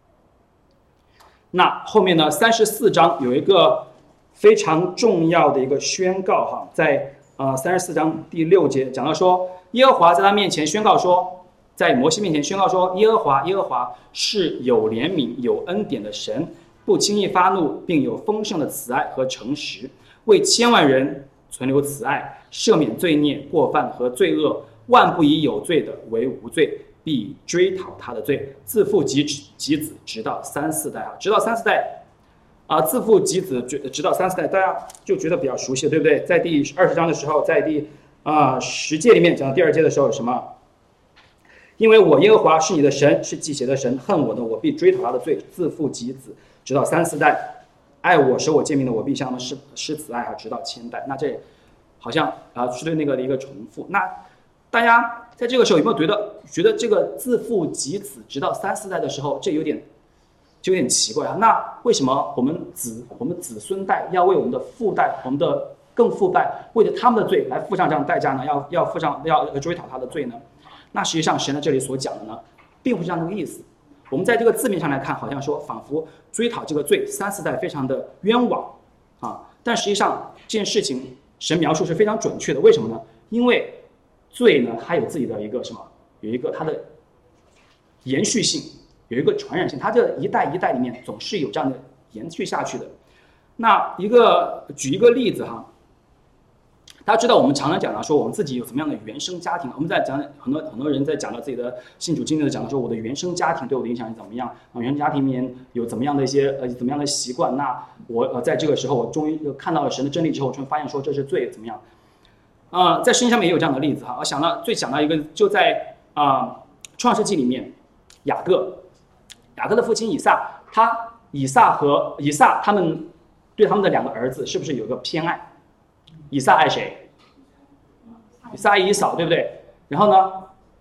那后面呢，三十四章有一个非常重要的一个宣告哈，在呃三十四章第六节讲到说，耶和华在他面前宣告说，在摩西面前宣告说，耶和华耶和华是有怜悯有恩典的神，不轻易发怒，并有丰盛的慈爱和诚实，为千万人存留慈爱，赦免罪孽过犯和罪恶，万不以有罪的为无罪，必追讨他的罪，自父及及子，直到三四代啊，直到三四代。啊，自父及子，直到三四代，大家就觉得比较熟悉，对不对？在第二十章的时候，在第啊十诫里面讲到第二诫的时候，什么？因为我耶和华是你的神，是忌邪的神，恨我的，我必追讨他的罪，自父及子，直到三四代。爱我、守我诫命的，我必向他们施施慈爱啊，直到千代。那这好像啊是对那个的一个重复。那大家在这个时候有没有觉得觉得这个自父及子，直到三四代的时候，这有点？就有点奇怪啊，那为什么我们子我们子孙代要为我们的父代、我们的更父代，为了他们的罪来付上这样的代价呢？要要付上要追讨他的罪呢？那实际上神在这里所讲的呢，并不是这样的一个意思。我们在这个字面上来看，好像说仿佛追讨这个罪，三四代非常的冤枉啊，但实际上这件事情神描述是非常准确的。为什么呢？因为罪呢，它有自己的一个什么，有一个它的延续性。有一个传染性，它这一代一代里面总是有这样的延续下去的。那一个举一个例子哈，大家知道我们常常讲到说我们自己有什么样的原生家庭，我们在讲很多很多人在讲到自己的信主经历的讲到说我的原生家庭对我的影响是怎么样，啊，原生家庭里面有怎么样的一些呃怎么样的习惯，那我呃在这个时候我终于看到了神的真理之后，终于发现说这是罪怎么样？啊、呃，在圣经上面也有这样的例子哈，我想到最想到一个就在啊、呃、创世纪里面雅各。雅各的父亲以撒，他以撒和以撒他们对他们的两个儿子是不是有个偏爱？以撒爱谁？以撒爱以扫，对不对？然后呢？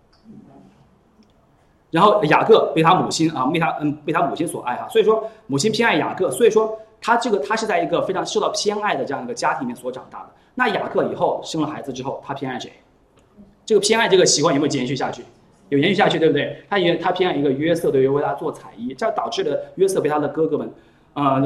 然后雅各被他母亲啊，被他嗯被他母亲所爱哈，所以说母亲偏爱雅各，所以说他这个他是在一个非常受到偏爱的这样一个家庭里面所长大的。那雅各以后生了孩子之后，他偏爱谁？这个偏爱这个习惯有没有延续下去？有延续下去，对不对？他他偏爱一个约瑟，对，为他做彩衣，这导致了约瑟被他的哥哥们，呃，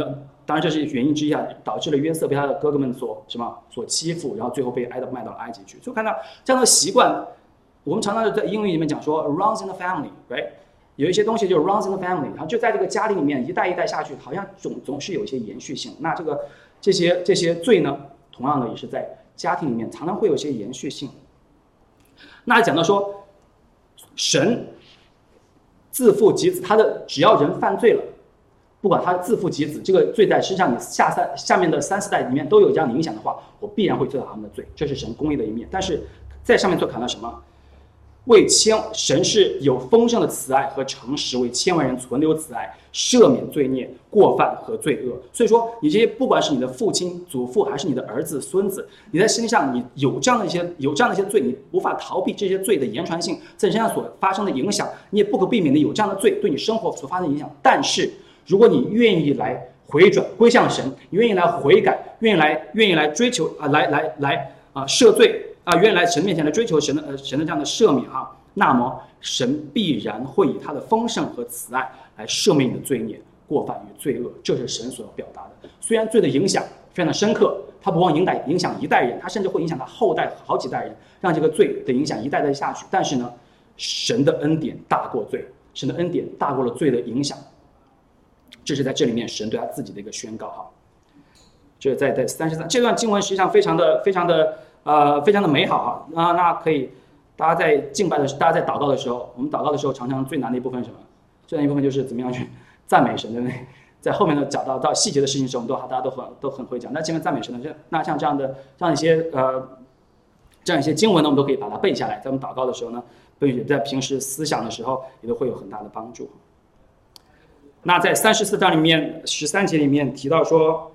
当然这是原因之一啊，导致了约瑟被他的哥哥们所什么所欺负，然后最后被挨到卖到埃及去。所以看到这样的习惯，我们常常在英语里面讲说 runs in the family，right？ 有一些东西就 runs in the family， 然后就在这个家庭里面一代一代下去，好像总总是有一些延续性。那这个这些这些罪呢，同样的也是在家庭里面常常会有一些延续性。那讲到说，神自父及子，他的只要人犯罪了，不管他自父及子，这个罪在身上，你下三下面的三四代里面都有这样的影响的话，我必然会追讨他们的罪，这是神公义的一面。但是在上面做谈到什么？为千神是有丰盛的慈爱和诚实，为千万人存留慈爱，赦免罪孽、过犯和罪恶。所以说，你这些不管是你的父亲、祖父，还是你的儿子、孙子，你在身体上你有这样的一些有这样的一些罪，你无法逃避这些罪的言传性在身上所发生的影响，你也不可避免的有这样的罪对你生活所发生的影响。但是，如果你愿意来回转归向神，你愿意来悔改，愿意来愿意来追求啊、呃，来来来啊、呃、赦罪。啊，愿意来神面前来追求神的呃神的这样的赦免哈，那么神必然会以他的丰盛和慈爱来赦免你的罪孽、过犯与罪恶，这是神所要表达的。虽然罪的影响非常的深刻，它不光影响影响一代人，它甚至会影响他后代好几代人，让这个罪的影响一代代下去。但是呢，神的恩典大过罪，神的恩典大过了罪的影响，这是在这里面神对他自己的一个宣告哈。这在在三十三这段经文实际上非常的非常的。呃，非常的美好哈，那那可以，大家在敬拜的时候，大家在祷告的时候，我们祷告的时候，常常最难的一部分是什么？最难一部分就是怎么样去赞美神，对不对？在后面的讲到到细节的事情的时候，我们都大家都很都很会讲。那前面赞美神呢，那像这样的这样一些呃这样一些经文呢，我们都可以把它背下来，在我们祷告的时候呢，并且在平时思想的时候，也都会有很大的帮助。那在三十四章里面十三节里面提到说，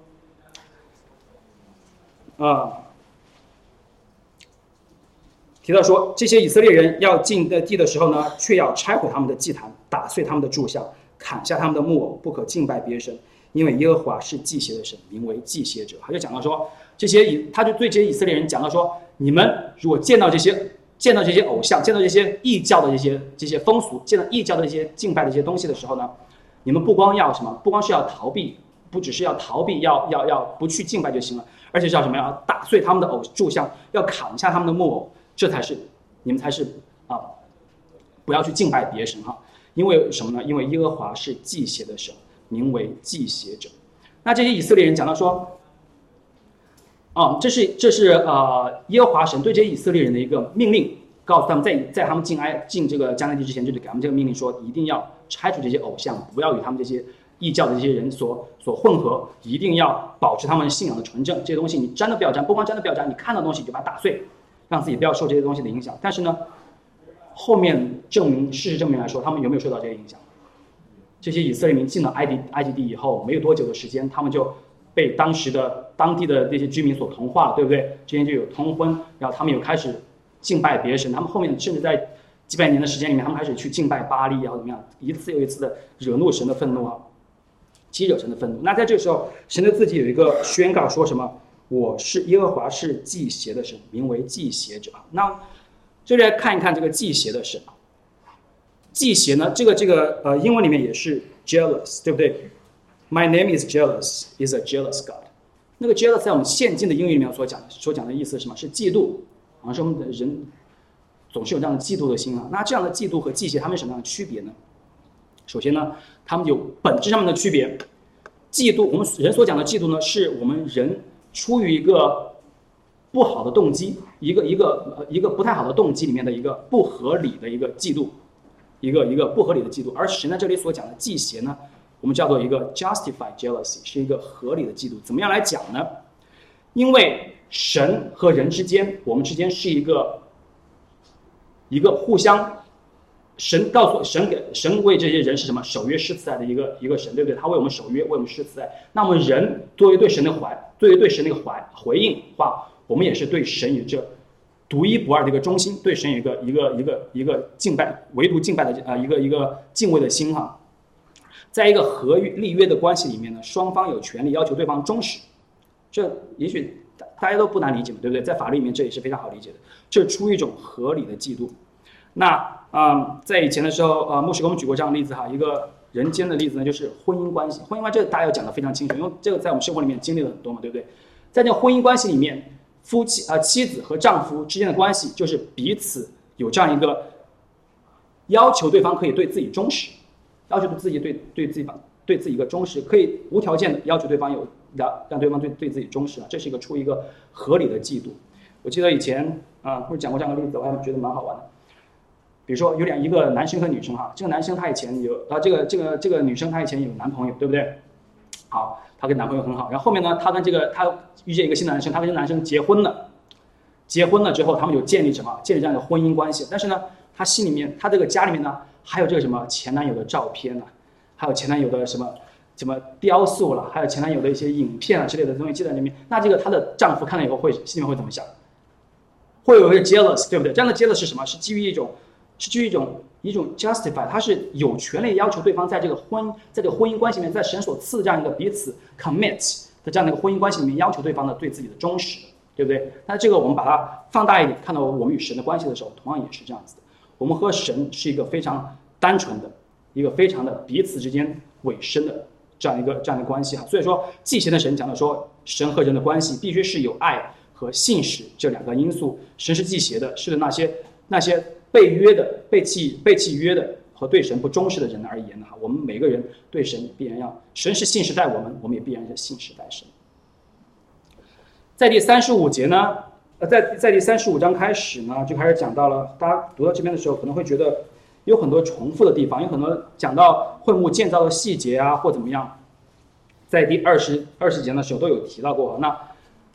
啊、呃。提到说，这些以色列人要进的地的时候呢，却要拆毁他们的祭坛，打碎他们的柱像，砍下他们的木偶，不可敬拜别神，因为耶和华是祭邪的神，名为祭邪者。他就讲到说，这些以他就对这些以色列人讲到说，你们如果见到这些见到这些偶像，见到这些异教的这些这些风俗，见到异教的这些敬拜的这些东西的时候呢，你们不光要什么，不光是要逃避，不只是要逃避，要要要不去敬拜就行了，而且是要什么？要打碎他们的偶柱像，要砍下他们的木偶。这才是你们才是啊，不要去敬拜别神哈，因为什么呢？因为耶和华是祭邪的神，名为祭邪者。那这些以色列人讲到说，啊，这是这是呃耶和华神对这些以色列人的一个命令，告诉他们在在他们进埃进这个迦南地之前，就给他们这个命令说，一定要拆除这些偶像，不要与他们这些异教的这些人所所混合，一定要保持他们信仰的纯正。这些东西你沾都不要沾，不光沾都不要沾，你看到东西你就把它打碎。让自己不要受这些东西的影响，但是呢，后面证明事实证明来说，他们有没有受到这些影响？这些以色列民进了埃及埃及地以后，没有多久的时间，他们就被当时的当地的这些居民所同化，对不对？之前就有通婚，然后他们有开始敬拜别神，他们后面甚至在几百年的时间里面，他们开始去敬拜巴力啊，怎么样？一次又一次的惹怒神的愤怒啊，激惹神的愤怒。那在这个时候，神的自己有一个宣告，说什么？我是耶和华是祭邪的神，名为祭邪者。那这里来看一看这个祭邪的神。祭邪呢，这个这个呃英文里面也是 jealous， 对不对 ？My name is jealous, is a jealous God。那个 jealous 在我们现今的英语里面所讲所讲的意思是什么？是嫉妒，好像是我们的人总是有这样的嫉妒的心啊。那这样的嫉妒和祭邪，它们有什么样的区别呢？首先呢，它们有本质上面的区别。嫉妒，我们人所讲的嫉妒呢，是我们人出于一个不好的动机，一个一个一个不太好的动机里面的一个不合理的一个嫉妒，一个一个不合理的嫉妒。而神在这里所讲的祭邪呢，我们叫做一个 justified jealousy， 是一个合理的嫉妒。怎么样来讲呢？因为神和人之间，我们之间是一个一个互相。神告诉神给神为这些人是什么？守约施慈爱的一个一个神，对不对？他为我们守约，为我们施慈爱。那么人作为对神的怀，作为对神的一个怀回应的话，我们也是对神有着独一不二的一个忠心，对神有一个一个一个一个敬拜，唯独敬拜的呃一个一个敬畏的心哈。在一个合立约的关系里面呢，双方有权利要求对方忠实，这也许大家都不难理解嘛，对不对？在法律里面这也是非常好理解的，这是出于一种合理的嫉妒。那啊、嗯，在以前的时候，呃，牧师给我们举过这样的例子哈，一个人间的例子呢，就是婚姻关系。婚姻关系这个大家要讲得非常清楚，因为这个在我们生活里面经历了很多嘛，对不对？在这个婚姻关系里面，夫妻啊、呃、妻子和丈夫之间的关系，就是彼此有这样一个要求，对方可以对自己忠实，要求自己对对自己对自己一个忠实，可以无条件的要求对方有让让对方对对自己忠实啊，这是一个出于一个合理的嫉妒。我记得以前啊，我讲过这样的例子，我还觉得蛮好玩的。比如说有两一个男生和女生哈，这个男生他以前有啊，这个这个这个女生她以前有男朋友，对不对？好，她跟男朋友很好，然后后面呢，她跟这个她遇见一个新的男生，她跟这个男生结婚了，结婚了之后，他们有建立什么？建立这样的婚姻关系。但是呢，她心里面，她这个家里面呢，还有这个什么前男友的照片呢、啊，还有前男友的什么什么雕塑了，还有前男友的一些影片啊之类的东西记在里面。那这个她的丈夫看了以后会心里面会怎么想？会有一个 jealous， 对不对？这样的 jealous 是什么？是基于一种。是基于一种一种 justify， 他是有权利要求对方在这个婚在这个婚姻关系里面，在神所赐的这样一个彼此 commit 的这样的一个婚姻关系里面，要求对方的对自己的忠实，对不对？那这个我们把它放大一点，看到我们与神的关系的时候，同样也是这样子的。我们和神是一个非常单纯的、一个非常的彼此之间委身的这样一个这样的关系哈。所以说，祭贤的神讲的说，神和人的关系必须是有爱和信实这两个因素。神是祭邪的，是的那些那些。被约的、被契、被契约的和对神不忠实的人而言呢，哈，我们每个人对神必然要，神是信实待我们，我们也必然是信实待神。在第三十五节呢，呃，在在第三十五章开始呢，就开始讲到了，大家读到这边的时候，可能会觉得有很多重复的地方，有很多讲到会幕建造的细节啊，或怎么样，在第二十二十节的时候都有提到过。那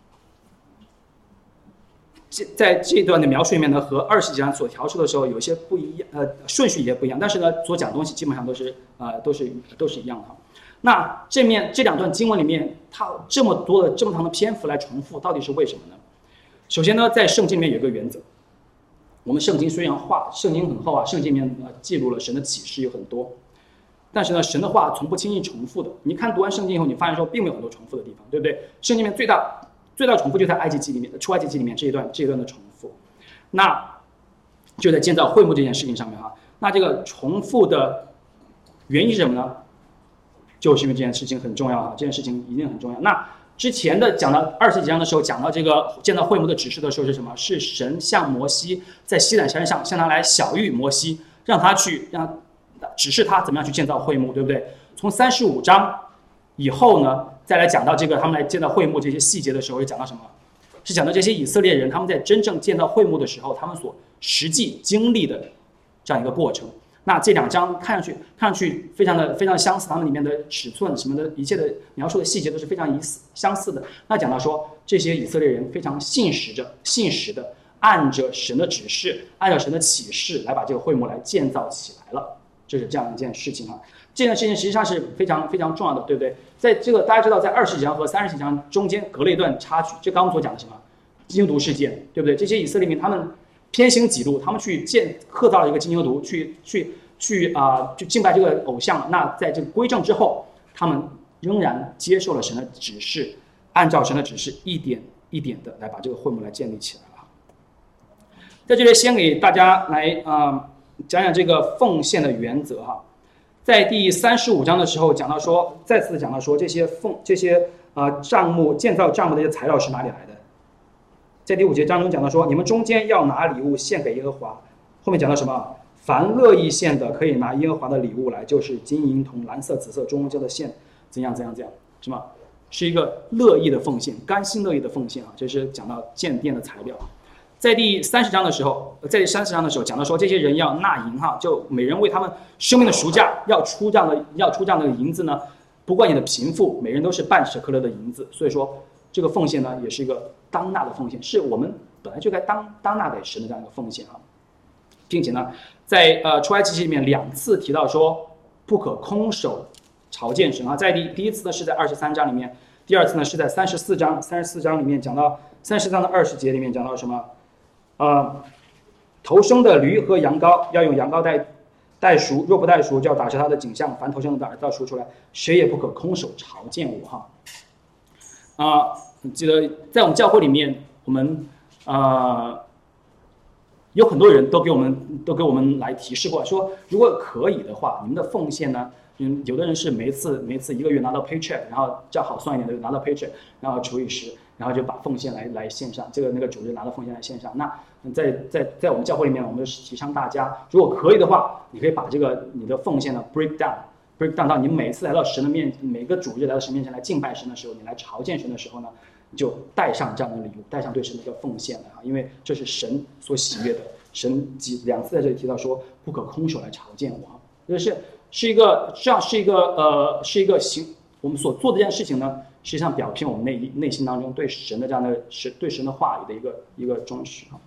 在这段的描述里面呢，和二十几章所调出的时候有一些不一样，呃，顺序也不一样，但是呢，所讲的东西基本上都是呃都是都是一样的。那这面这两段经文里面，它这么多的这么长的篇幅来重复，到底是为什么呢？首先呢，在圣经里面有一个原则，我们圣经虽然话圣经很厚啊，圣经里面呃记录了神的启示有很多，但是呢，神的话从不轻易重复的。你看读完圣经以后，你发现说并没有很多重复的地方，对不对？圣经里面最大。最大重复就在埃及记里面，出埃及记里面这一段这一段的重复，那就在建造会幕这件事情上面哈。那这个重复的原因是什么呢？就是因为这件事情很重要哈，这件事情一定很重要。那之前的讲到二十几章的时候，讲到这个建造会幕的指示的时候是什么？是神向摩西在西乃山上向他来晓谕摩西，让他去让指示他怎么样去建造会幕，对不对？从三十五章以后呢？再来讲到这个他们来建造会幕这些细节的时候，是讲到什么？是讲到这些以色列人他们在真正建造会幕的时候，他们所实际经历的这样一个过程。那这两章看上去看上去非常的非常相似，他们里面的尺寸什么的一切的描述的细节都是非常相似的。那讲到说这些以色列人非常信实着信实的按着神的指示，按照神的启示来把这个会幕来建造起来了，这是这样一件事情啊。这件事情实际上是非常非常重要的，对不对？在这个大家知道，在二十几章和三十几章中间隔了一段插曲，这刚刚所讲的什么金牛犊事件，对不对？这些以色列民他们偏行己路，他们去建刻造了一个金牛犊，去去去啊、呃，去敬拜这个偶像。那在这个归正之后，他们仍然接受了神的指示，按照神的指示一点一点的来把这个会幕来建立起来了。在这里先给大家来啊、呃、讲讲这个奉献的原则哈。在第三十五章的时候讲到说，再次讲到说这些奉这些呃帐幕建造帐幕的这些材料是哪里来的？在第五节章中讲到说，你们中间要拿礼物献给耶和华。后面讲到什么？凡乐意献的，可以拿耶和华的礼物来，就是金银铜蓝色紫色中间的献，怎样怎样怎样，是吗？是一个乐意的奉献，甘心乐意的奉献啊。这是讲到建殿的材料。在第三十章的时候，在第三十章的时候讲到说，这些人要纳银哈，就每人为他们生命的赎价要出这样的要出这样的银子呢，不管你的贫富，每人都是半舍克勒的银子。所以说，这个奉献呢，也是一个当纳的奉献，是我们本来就该当当纳给神的这样一个奉献啊，并且呢，在呃出埃及记里面两次提到说，不可空手朝见神啊。在第第一次呢是在二十三章里面，第二次呢是在三十四章，三十四章里面讲到三十章的二十节里面讲到什么？呃，头生的驴和羊羔要用羊羔带带赎，若不带赎，就要打折它的颈项。凡头生的儿子要赎出来，谁也不可空手朝见我哈。啊、呃，记得在我们教会里面，我们呃有很多人都给我们都给我们来提示过，说如果可以的话，你们的奉献呢， 嗯，有的人是每一次每一次一个月拿到 paycheck， 然后这样好算一点的拿到 paycheck， 然后除以十，然后就把奉献来来献上，这个那个主日拿到奉献来献上。那在在在我们教会里面，我们提倡大家，如果可以的话，你可以把这个你的奉献呢 break down，break down 到你每次来到神的面，每个主日来到神面前来敬拜神的时候，你来朝见神的时候呢，你就带上这样的礼物，带上对神的一个奉献来啊，因为这是神所喜悦的。神几两次在这里提到说，不可空手来朝见我，就是是一个这样是一个呃是一个行我们所做的这件事情呢，实际上表现我们内内心当中对神的这样的神对神的话语的一个一个重视啊。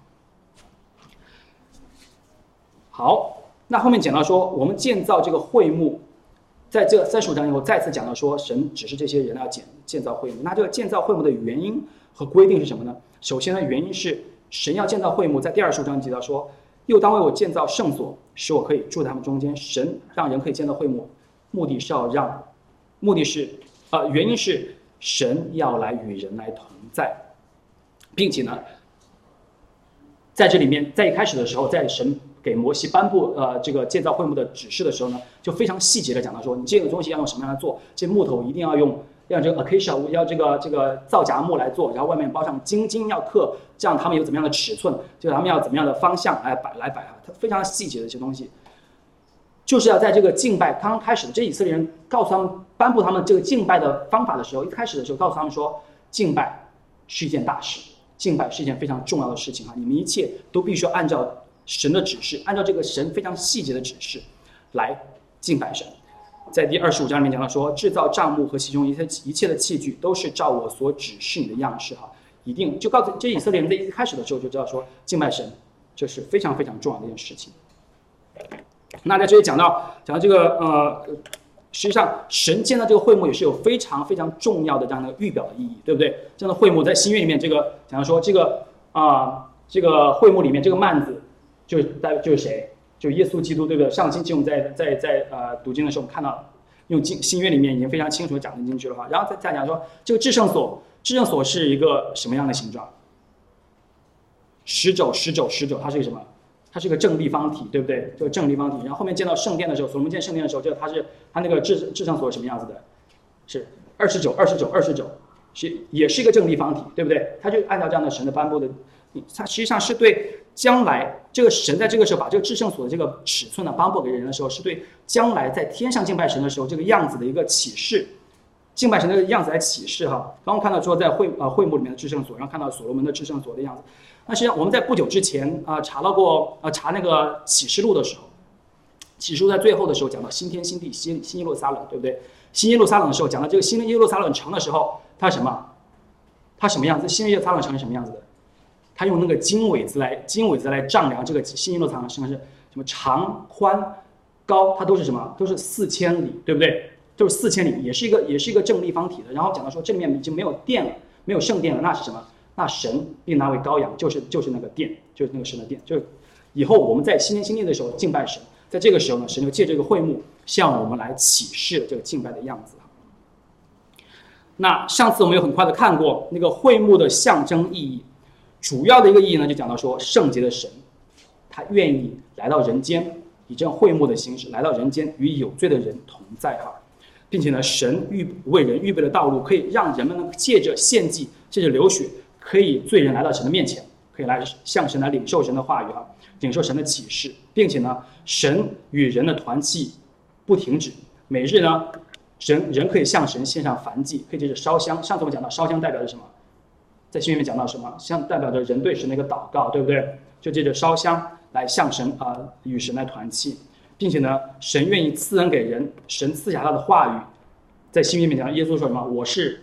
好，那后面讲到说，我们建造这个会幕，在这三十五章以后再次讲到说，神指示这些人要建建造会幕。那这个建造会幕的原因和规定是什么呢？首先呢，原因是神要建造会幕，在第二十五章提到说，又当为我建造圣所，使我可以住在他们中间。神让人可以建造会幕，目的是要让，目的是，呃，原因是神要来与人来同在，并且呢，在这里面，在一开始的时候，在神给摩西颁布呃这个建造会幕的指示的时候呢，就非常细节的讲到说，你这个东西要用什么样来做，这木头一定要用。要这个 acacia 要这个这个皂荚木来做，然后外面包上金金要刻，这样他们有怎么样的尺寸，就他们要怎么样的方向来摆来摆啊，它非常细节的一些东西，就是要在这个敬拜刚刚开始的，这以色列人告诉他们颁布他们这个敬拜的方法的时候，一开始的时候告诉他们说，敬拜是一件大事，敬拜是一件非常重要的事情啊，你们一切都必须要按照神的指示，按照这个神非常细节的指示来敬拜神。在第二十五章里面讲到说，制造帐幕和其中一切一切的器具都是照我所指示你的样式哈，一定就告诉这以色列人在一开始的时候就知道说，敬拜神这是非常非常重要的一件事情。那在这里讲到讲到这个呃，实际上神建造这个会幕也是有非常非常重要的这样的预表的意义，对不对？这样的会幕在新约里面，这个讲到说这个啊、呃、这个会幕里面这个幔子就是代就是谁？就是耶稣基督，对不对？上个星期我们在在在呃读经的时候，我们看到用经新约里面已经非常清楚的讲进去了哈。然后再再讲说，这个至圣所，至圣所是一个什么样的形状？十肘，十肘，十肘，它是一个什么？它是一个正立方体，对不对？这个正立方体。然后后面见到圣殿的时候，所罗门建圣殿的时候，这个它是它那个至至圣所是什么样子的？是二十肘，二十肘，二十肘，是也是一个正立方体，对不对？它就按照这样的神的颁布的，它实际上是对。将来这个神在这个时候把这个至圣所的这个尺寸呢颁布给人的时候，是对将来在天上敬拜神的时候这个样子的一个启示，敬拜神的样子来启示哈。刚刚看到说在会呃会幕里面的至圣所，然后看到所罗门的至圣所的样子。那实际上我们在不久之前啊、呃、查到过啊、呃、查那个启示录的时候，启示录在最后的时候讲到新天新地新新耶路撒冷，对不对？新耶路撒冷的时候讲到这个新耶路撒冷城的时候，它是什么？它什么样子？新耶路撒冷城是什么样子的？他用那个经纬子来经纬子来丈量这个新耶路撒冷城是什么长宽高，它都是什么？都是四千里，对不对？都是四千里，也是一个也是一个正立方体的。然后讲到说这里面已经没有殿了，没有圣殿了，那是什么？那神并那位羔羊，就是就是那个殿，就是那个神的殿。就是以后我们在新天新地的时候敬拜神，在这个时候呢，神就借这个会幕向我们来启示这个敬拜的样子。那上次我们有很快的看过那个会幕的象征意义。主要的一个意义呢，就讲到说，圣洁的神，他愿意来到人间，以这样会幕的形式来到人间，与有罪的人同在哈，并且呢，神预为人预备的道路，可以让人们呢借着献祭，借着流血，可以罪人来到神的面前，可以来向神来领受神的话语哈，领受神的启示，并且呢，神与人的团契不停止，每日呢，人人可以向神献上燔祭，可以借着烧香。上次我们讲到烧香代表着什么？在新约里面讲到什么？像代表着人对神的一个祷告，对不对？就借着烧香来向神啊、呃、与神来团契，并且呢，神愿意赐恩给人，神赐下他的话语。在新约里面讲，耶稣说什么？我是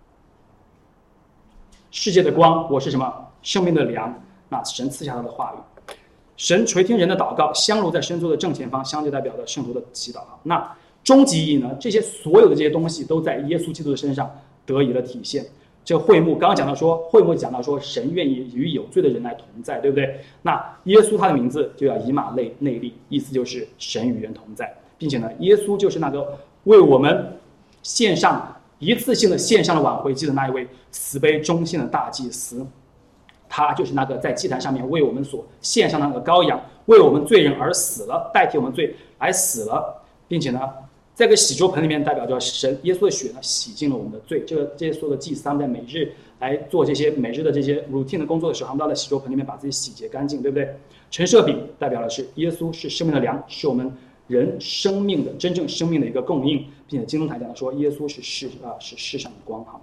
世界的光，我是什么？生命的粮。那神赐下他的话语，神垂听人的祷告，香炉在圣座的正前方，香就代表着圣徒的祈祷。那终极意义呢？这些所有的这些东西都在耶稣基督的身上得以了体现。这个会幕刚刚讲到说，会幕讲到说，神愿意与有罪的人来同在，对不对？那耶稣他的名字就叫以马内内利，意思就是神与人同在，并且呢，耶稣就是那个为我们献上一次性的献上了挽回祭的那一位慈悲忠信的大祭司，他就是那个在祭坛上面为我们所献上的那个羔羊，为我们罪人而死了，代替我们罪来死了，并且呢， 在这个洗濯盆里面代表着神耶稣的血呢洗净了我们的罪。这个这些所有的祭司他们在每日来做这些每日的这些 routine 的工作的时候，他们都在洗濯盆里面把自己洗洁干净，对不对？陈设饼代表的是耶稣是生命的粮，是我们人生命的真正生命的一个供应，并且经中台讲的说耶稣是世啊是世上的光哈。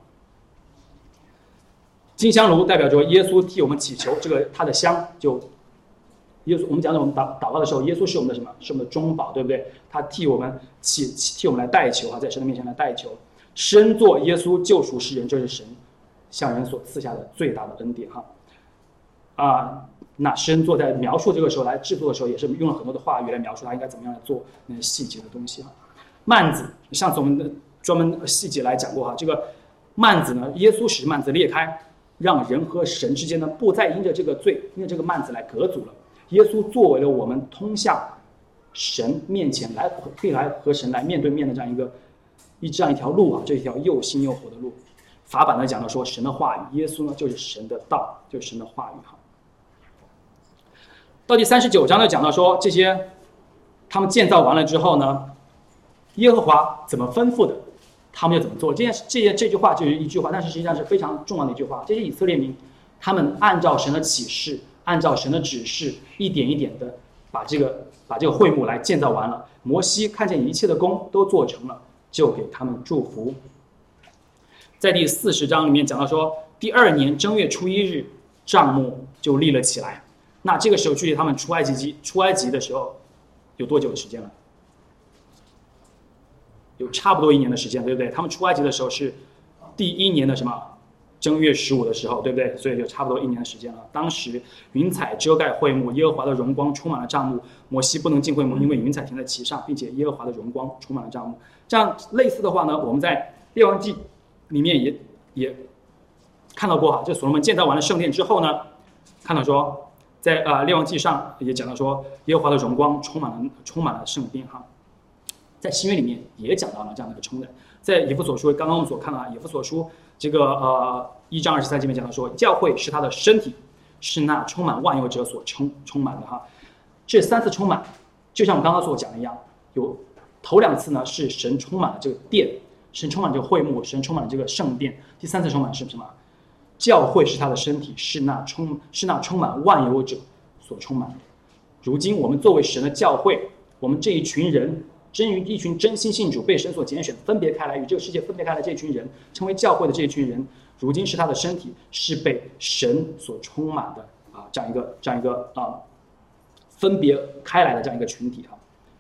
金香炉代表着耶稣替我们祈求，这个他的香就耶稣，我们讲的我们祷祷告的时候，耶稣是我们的什么？是我们的中保，对不对？他替我们祈替我们来代求啊，在神的面前来代求。施恩做耶稣救赎世人，这是神向人所赐下的最大的恩典哈。啊，那施恩做在描述这个时候来制作的时候，也是用了很多的话语来描述他应该怎么样来做那些细节的东西哈。幔子，上次我们的专门细节来讲过哈，这个幔子呢，耶稣使幔子裂开，让人和神之间呢不再因着这个罪，因着这个幔子来隔阻了。耶稣作为了我们通向神面前来，可以来和神来面对面的这样一个一这样一条路啊，这一条又新又活的路。法版呢讲到说神的话语，耶稣呢就是神的道，就是神的话语哈。到第三十九章呢讲到说这些他们建造完了之后呢，耶和华怎么吩咐的，他们就怎么做。这件这件这句话就是一句话，但是实际上是非常重要的一句话。这些以色列民，他们按照神的启示，按照神的指示，一点一点的把这个把这个会幕来建造完了。摩西看见一切的工都做成了，就给他们祝福。在第四十章里面讲到说，第二年正月初一日，帐幕就立了起来。那这个时候距离他们出埃及出埃及的时候有多久的时间了？有差不多一年的时间，对不对？他们出埃及的时候是第一年的什么正月十五的时候，对不对？所以就差不多一年的时间了。当时云彩遮盖会幕，耶和华的荣光充满了帐幕。摩西不能进会幕，因为云彩停在其上，并且耶和华的荣光充满了帐幕。这样类似的话呢，我们在列王记里面也也看到过哈。就所罗门建造完了圣殿之后呢，看到说在呃列王记上也讲到说，耶和华的荣光充满了充满了圣殿哈。在新约里面也讲到了这样的一个称赞。在以弗所书，刚刚我们所看到啊，以弗所书这个呃一章二十三节里面讲到说，教会是他的身体，是那充满万有者所充充满的哈。这三次充满，就像我们刚刚所讲的一样，有头两次呢是神充满了这个殿，神充满了这个会幕，神充满了这个圣殿。第三次充满是什么？教会是他的身体，是那充是那充满万有者所充满的。如今我们作为神的教会，我们这一群人。真于一群真心信主、被神所拣选、分别开来与这个世界分别开来这一群人，成为教会的这一群人，如今是他的身体，是被神所充满的啊，这样一个这样一个啊分别开来的这样一个群体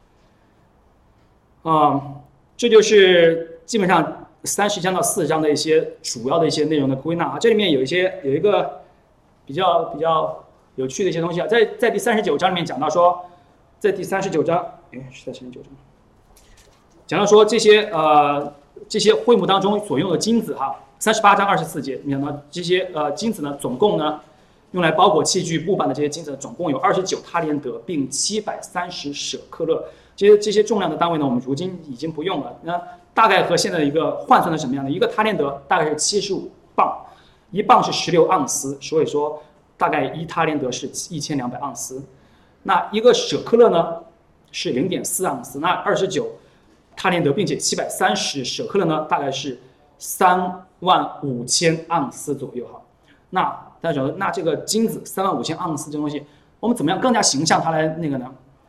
啊，啊、嗯，这就是基本上三十章到四十章的一些主要的一些内容的归纳啊。这里面有一些有一个比较比较有趣的一些东西啊，在在第三十九章里面讲到说，在第三十九章，哎，是在三十九章。讲到说这些呃这些会幕当中所用的金子哈，三十八章二十四节，讲到这些呃金子呢，总共呢用来包裹器具布办的这些金子总共有二十九他连德，并七百三十舍克勒。这些这些重量的单位呢，我们如今已经不用了。那大概和现在的一个换算的什么样的？一个他连德大概是七十五磅，一磅是十六盎司，所以说大概一他连德是一千两百盎司。那一个舍克勒呢是零点四盎司，那二十九。他连德，并且七百三十舍克勒呢，大概是三万五千盎司左右哈。那大家觉得，那这个金子三万五千盎司这东西，我们怎么样更加形象它来那个呢？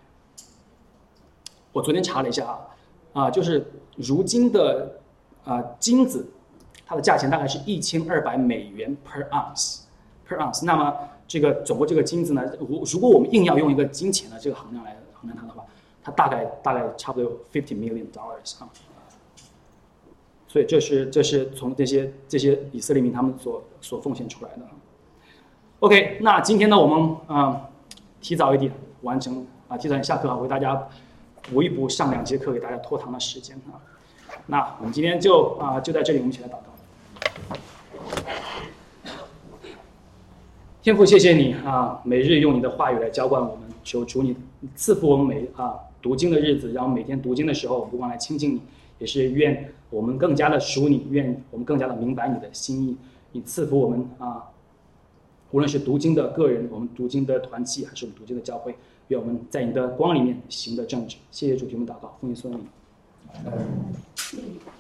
我昨天查了一下啊，啊，就是如今的啊金子，它的价钱大概是一千二百美元 per ounce per ounce。那么这个总共这个金子呢，如如果我们硬要用一个金钱的这个衡量来衡量它的话。它大概大概差不多有 fifty million dollars 啊，所以这是这是从这些这些以色列民他们所所奉献出来的。OK， 那今天呢，我们啊、呃、提早一点完成啊，提早一点下课啊，为大家补一补上两节课给大家拖堂的时间啊。那我们今天就啊、呃、就在这里，我们一起来祷告。天父，谢谢你啊，每日用你的话语来浇灌我们，求主你赐福我们每啊。读经的日子，然后每天读经的时候，我们不光来亲近你，也是愿我们更加的属你，愿我们更加的明白你的心意。你赐福我们啊，无论是读经的个人，我们读经的团契，还是我们读经的教会，愿我们在你的光里面行得正直。谢谢主，我们祷告，奉耶稣的名。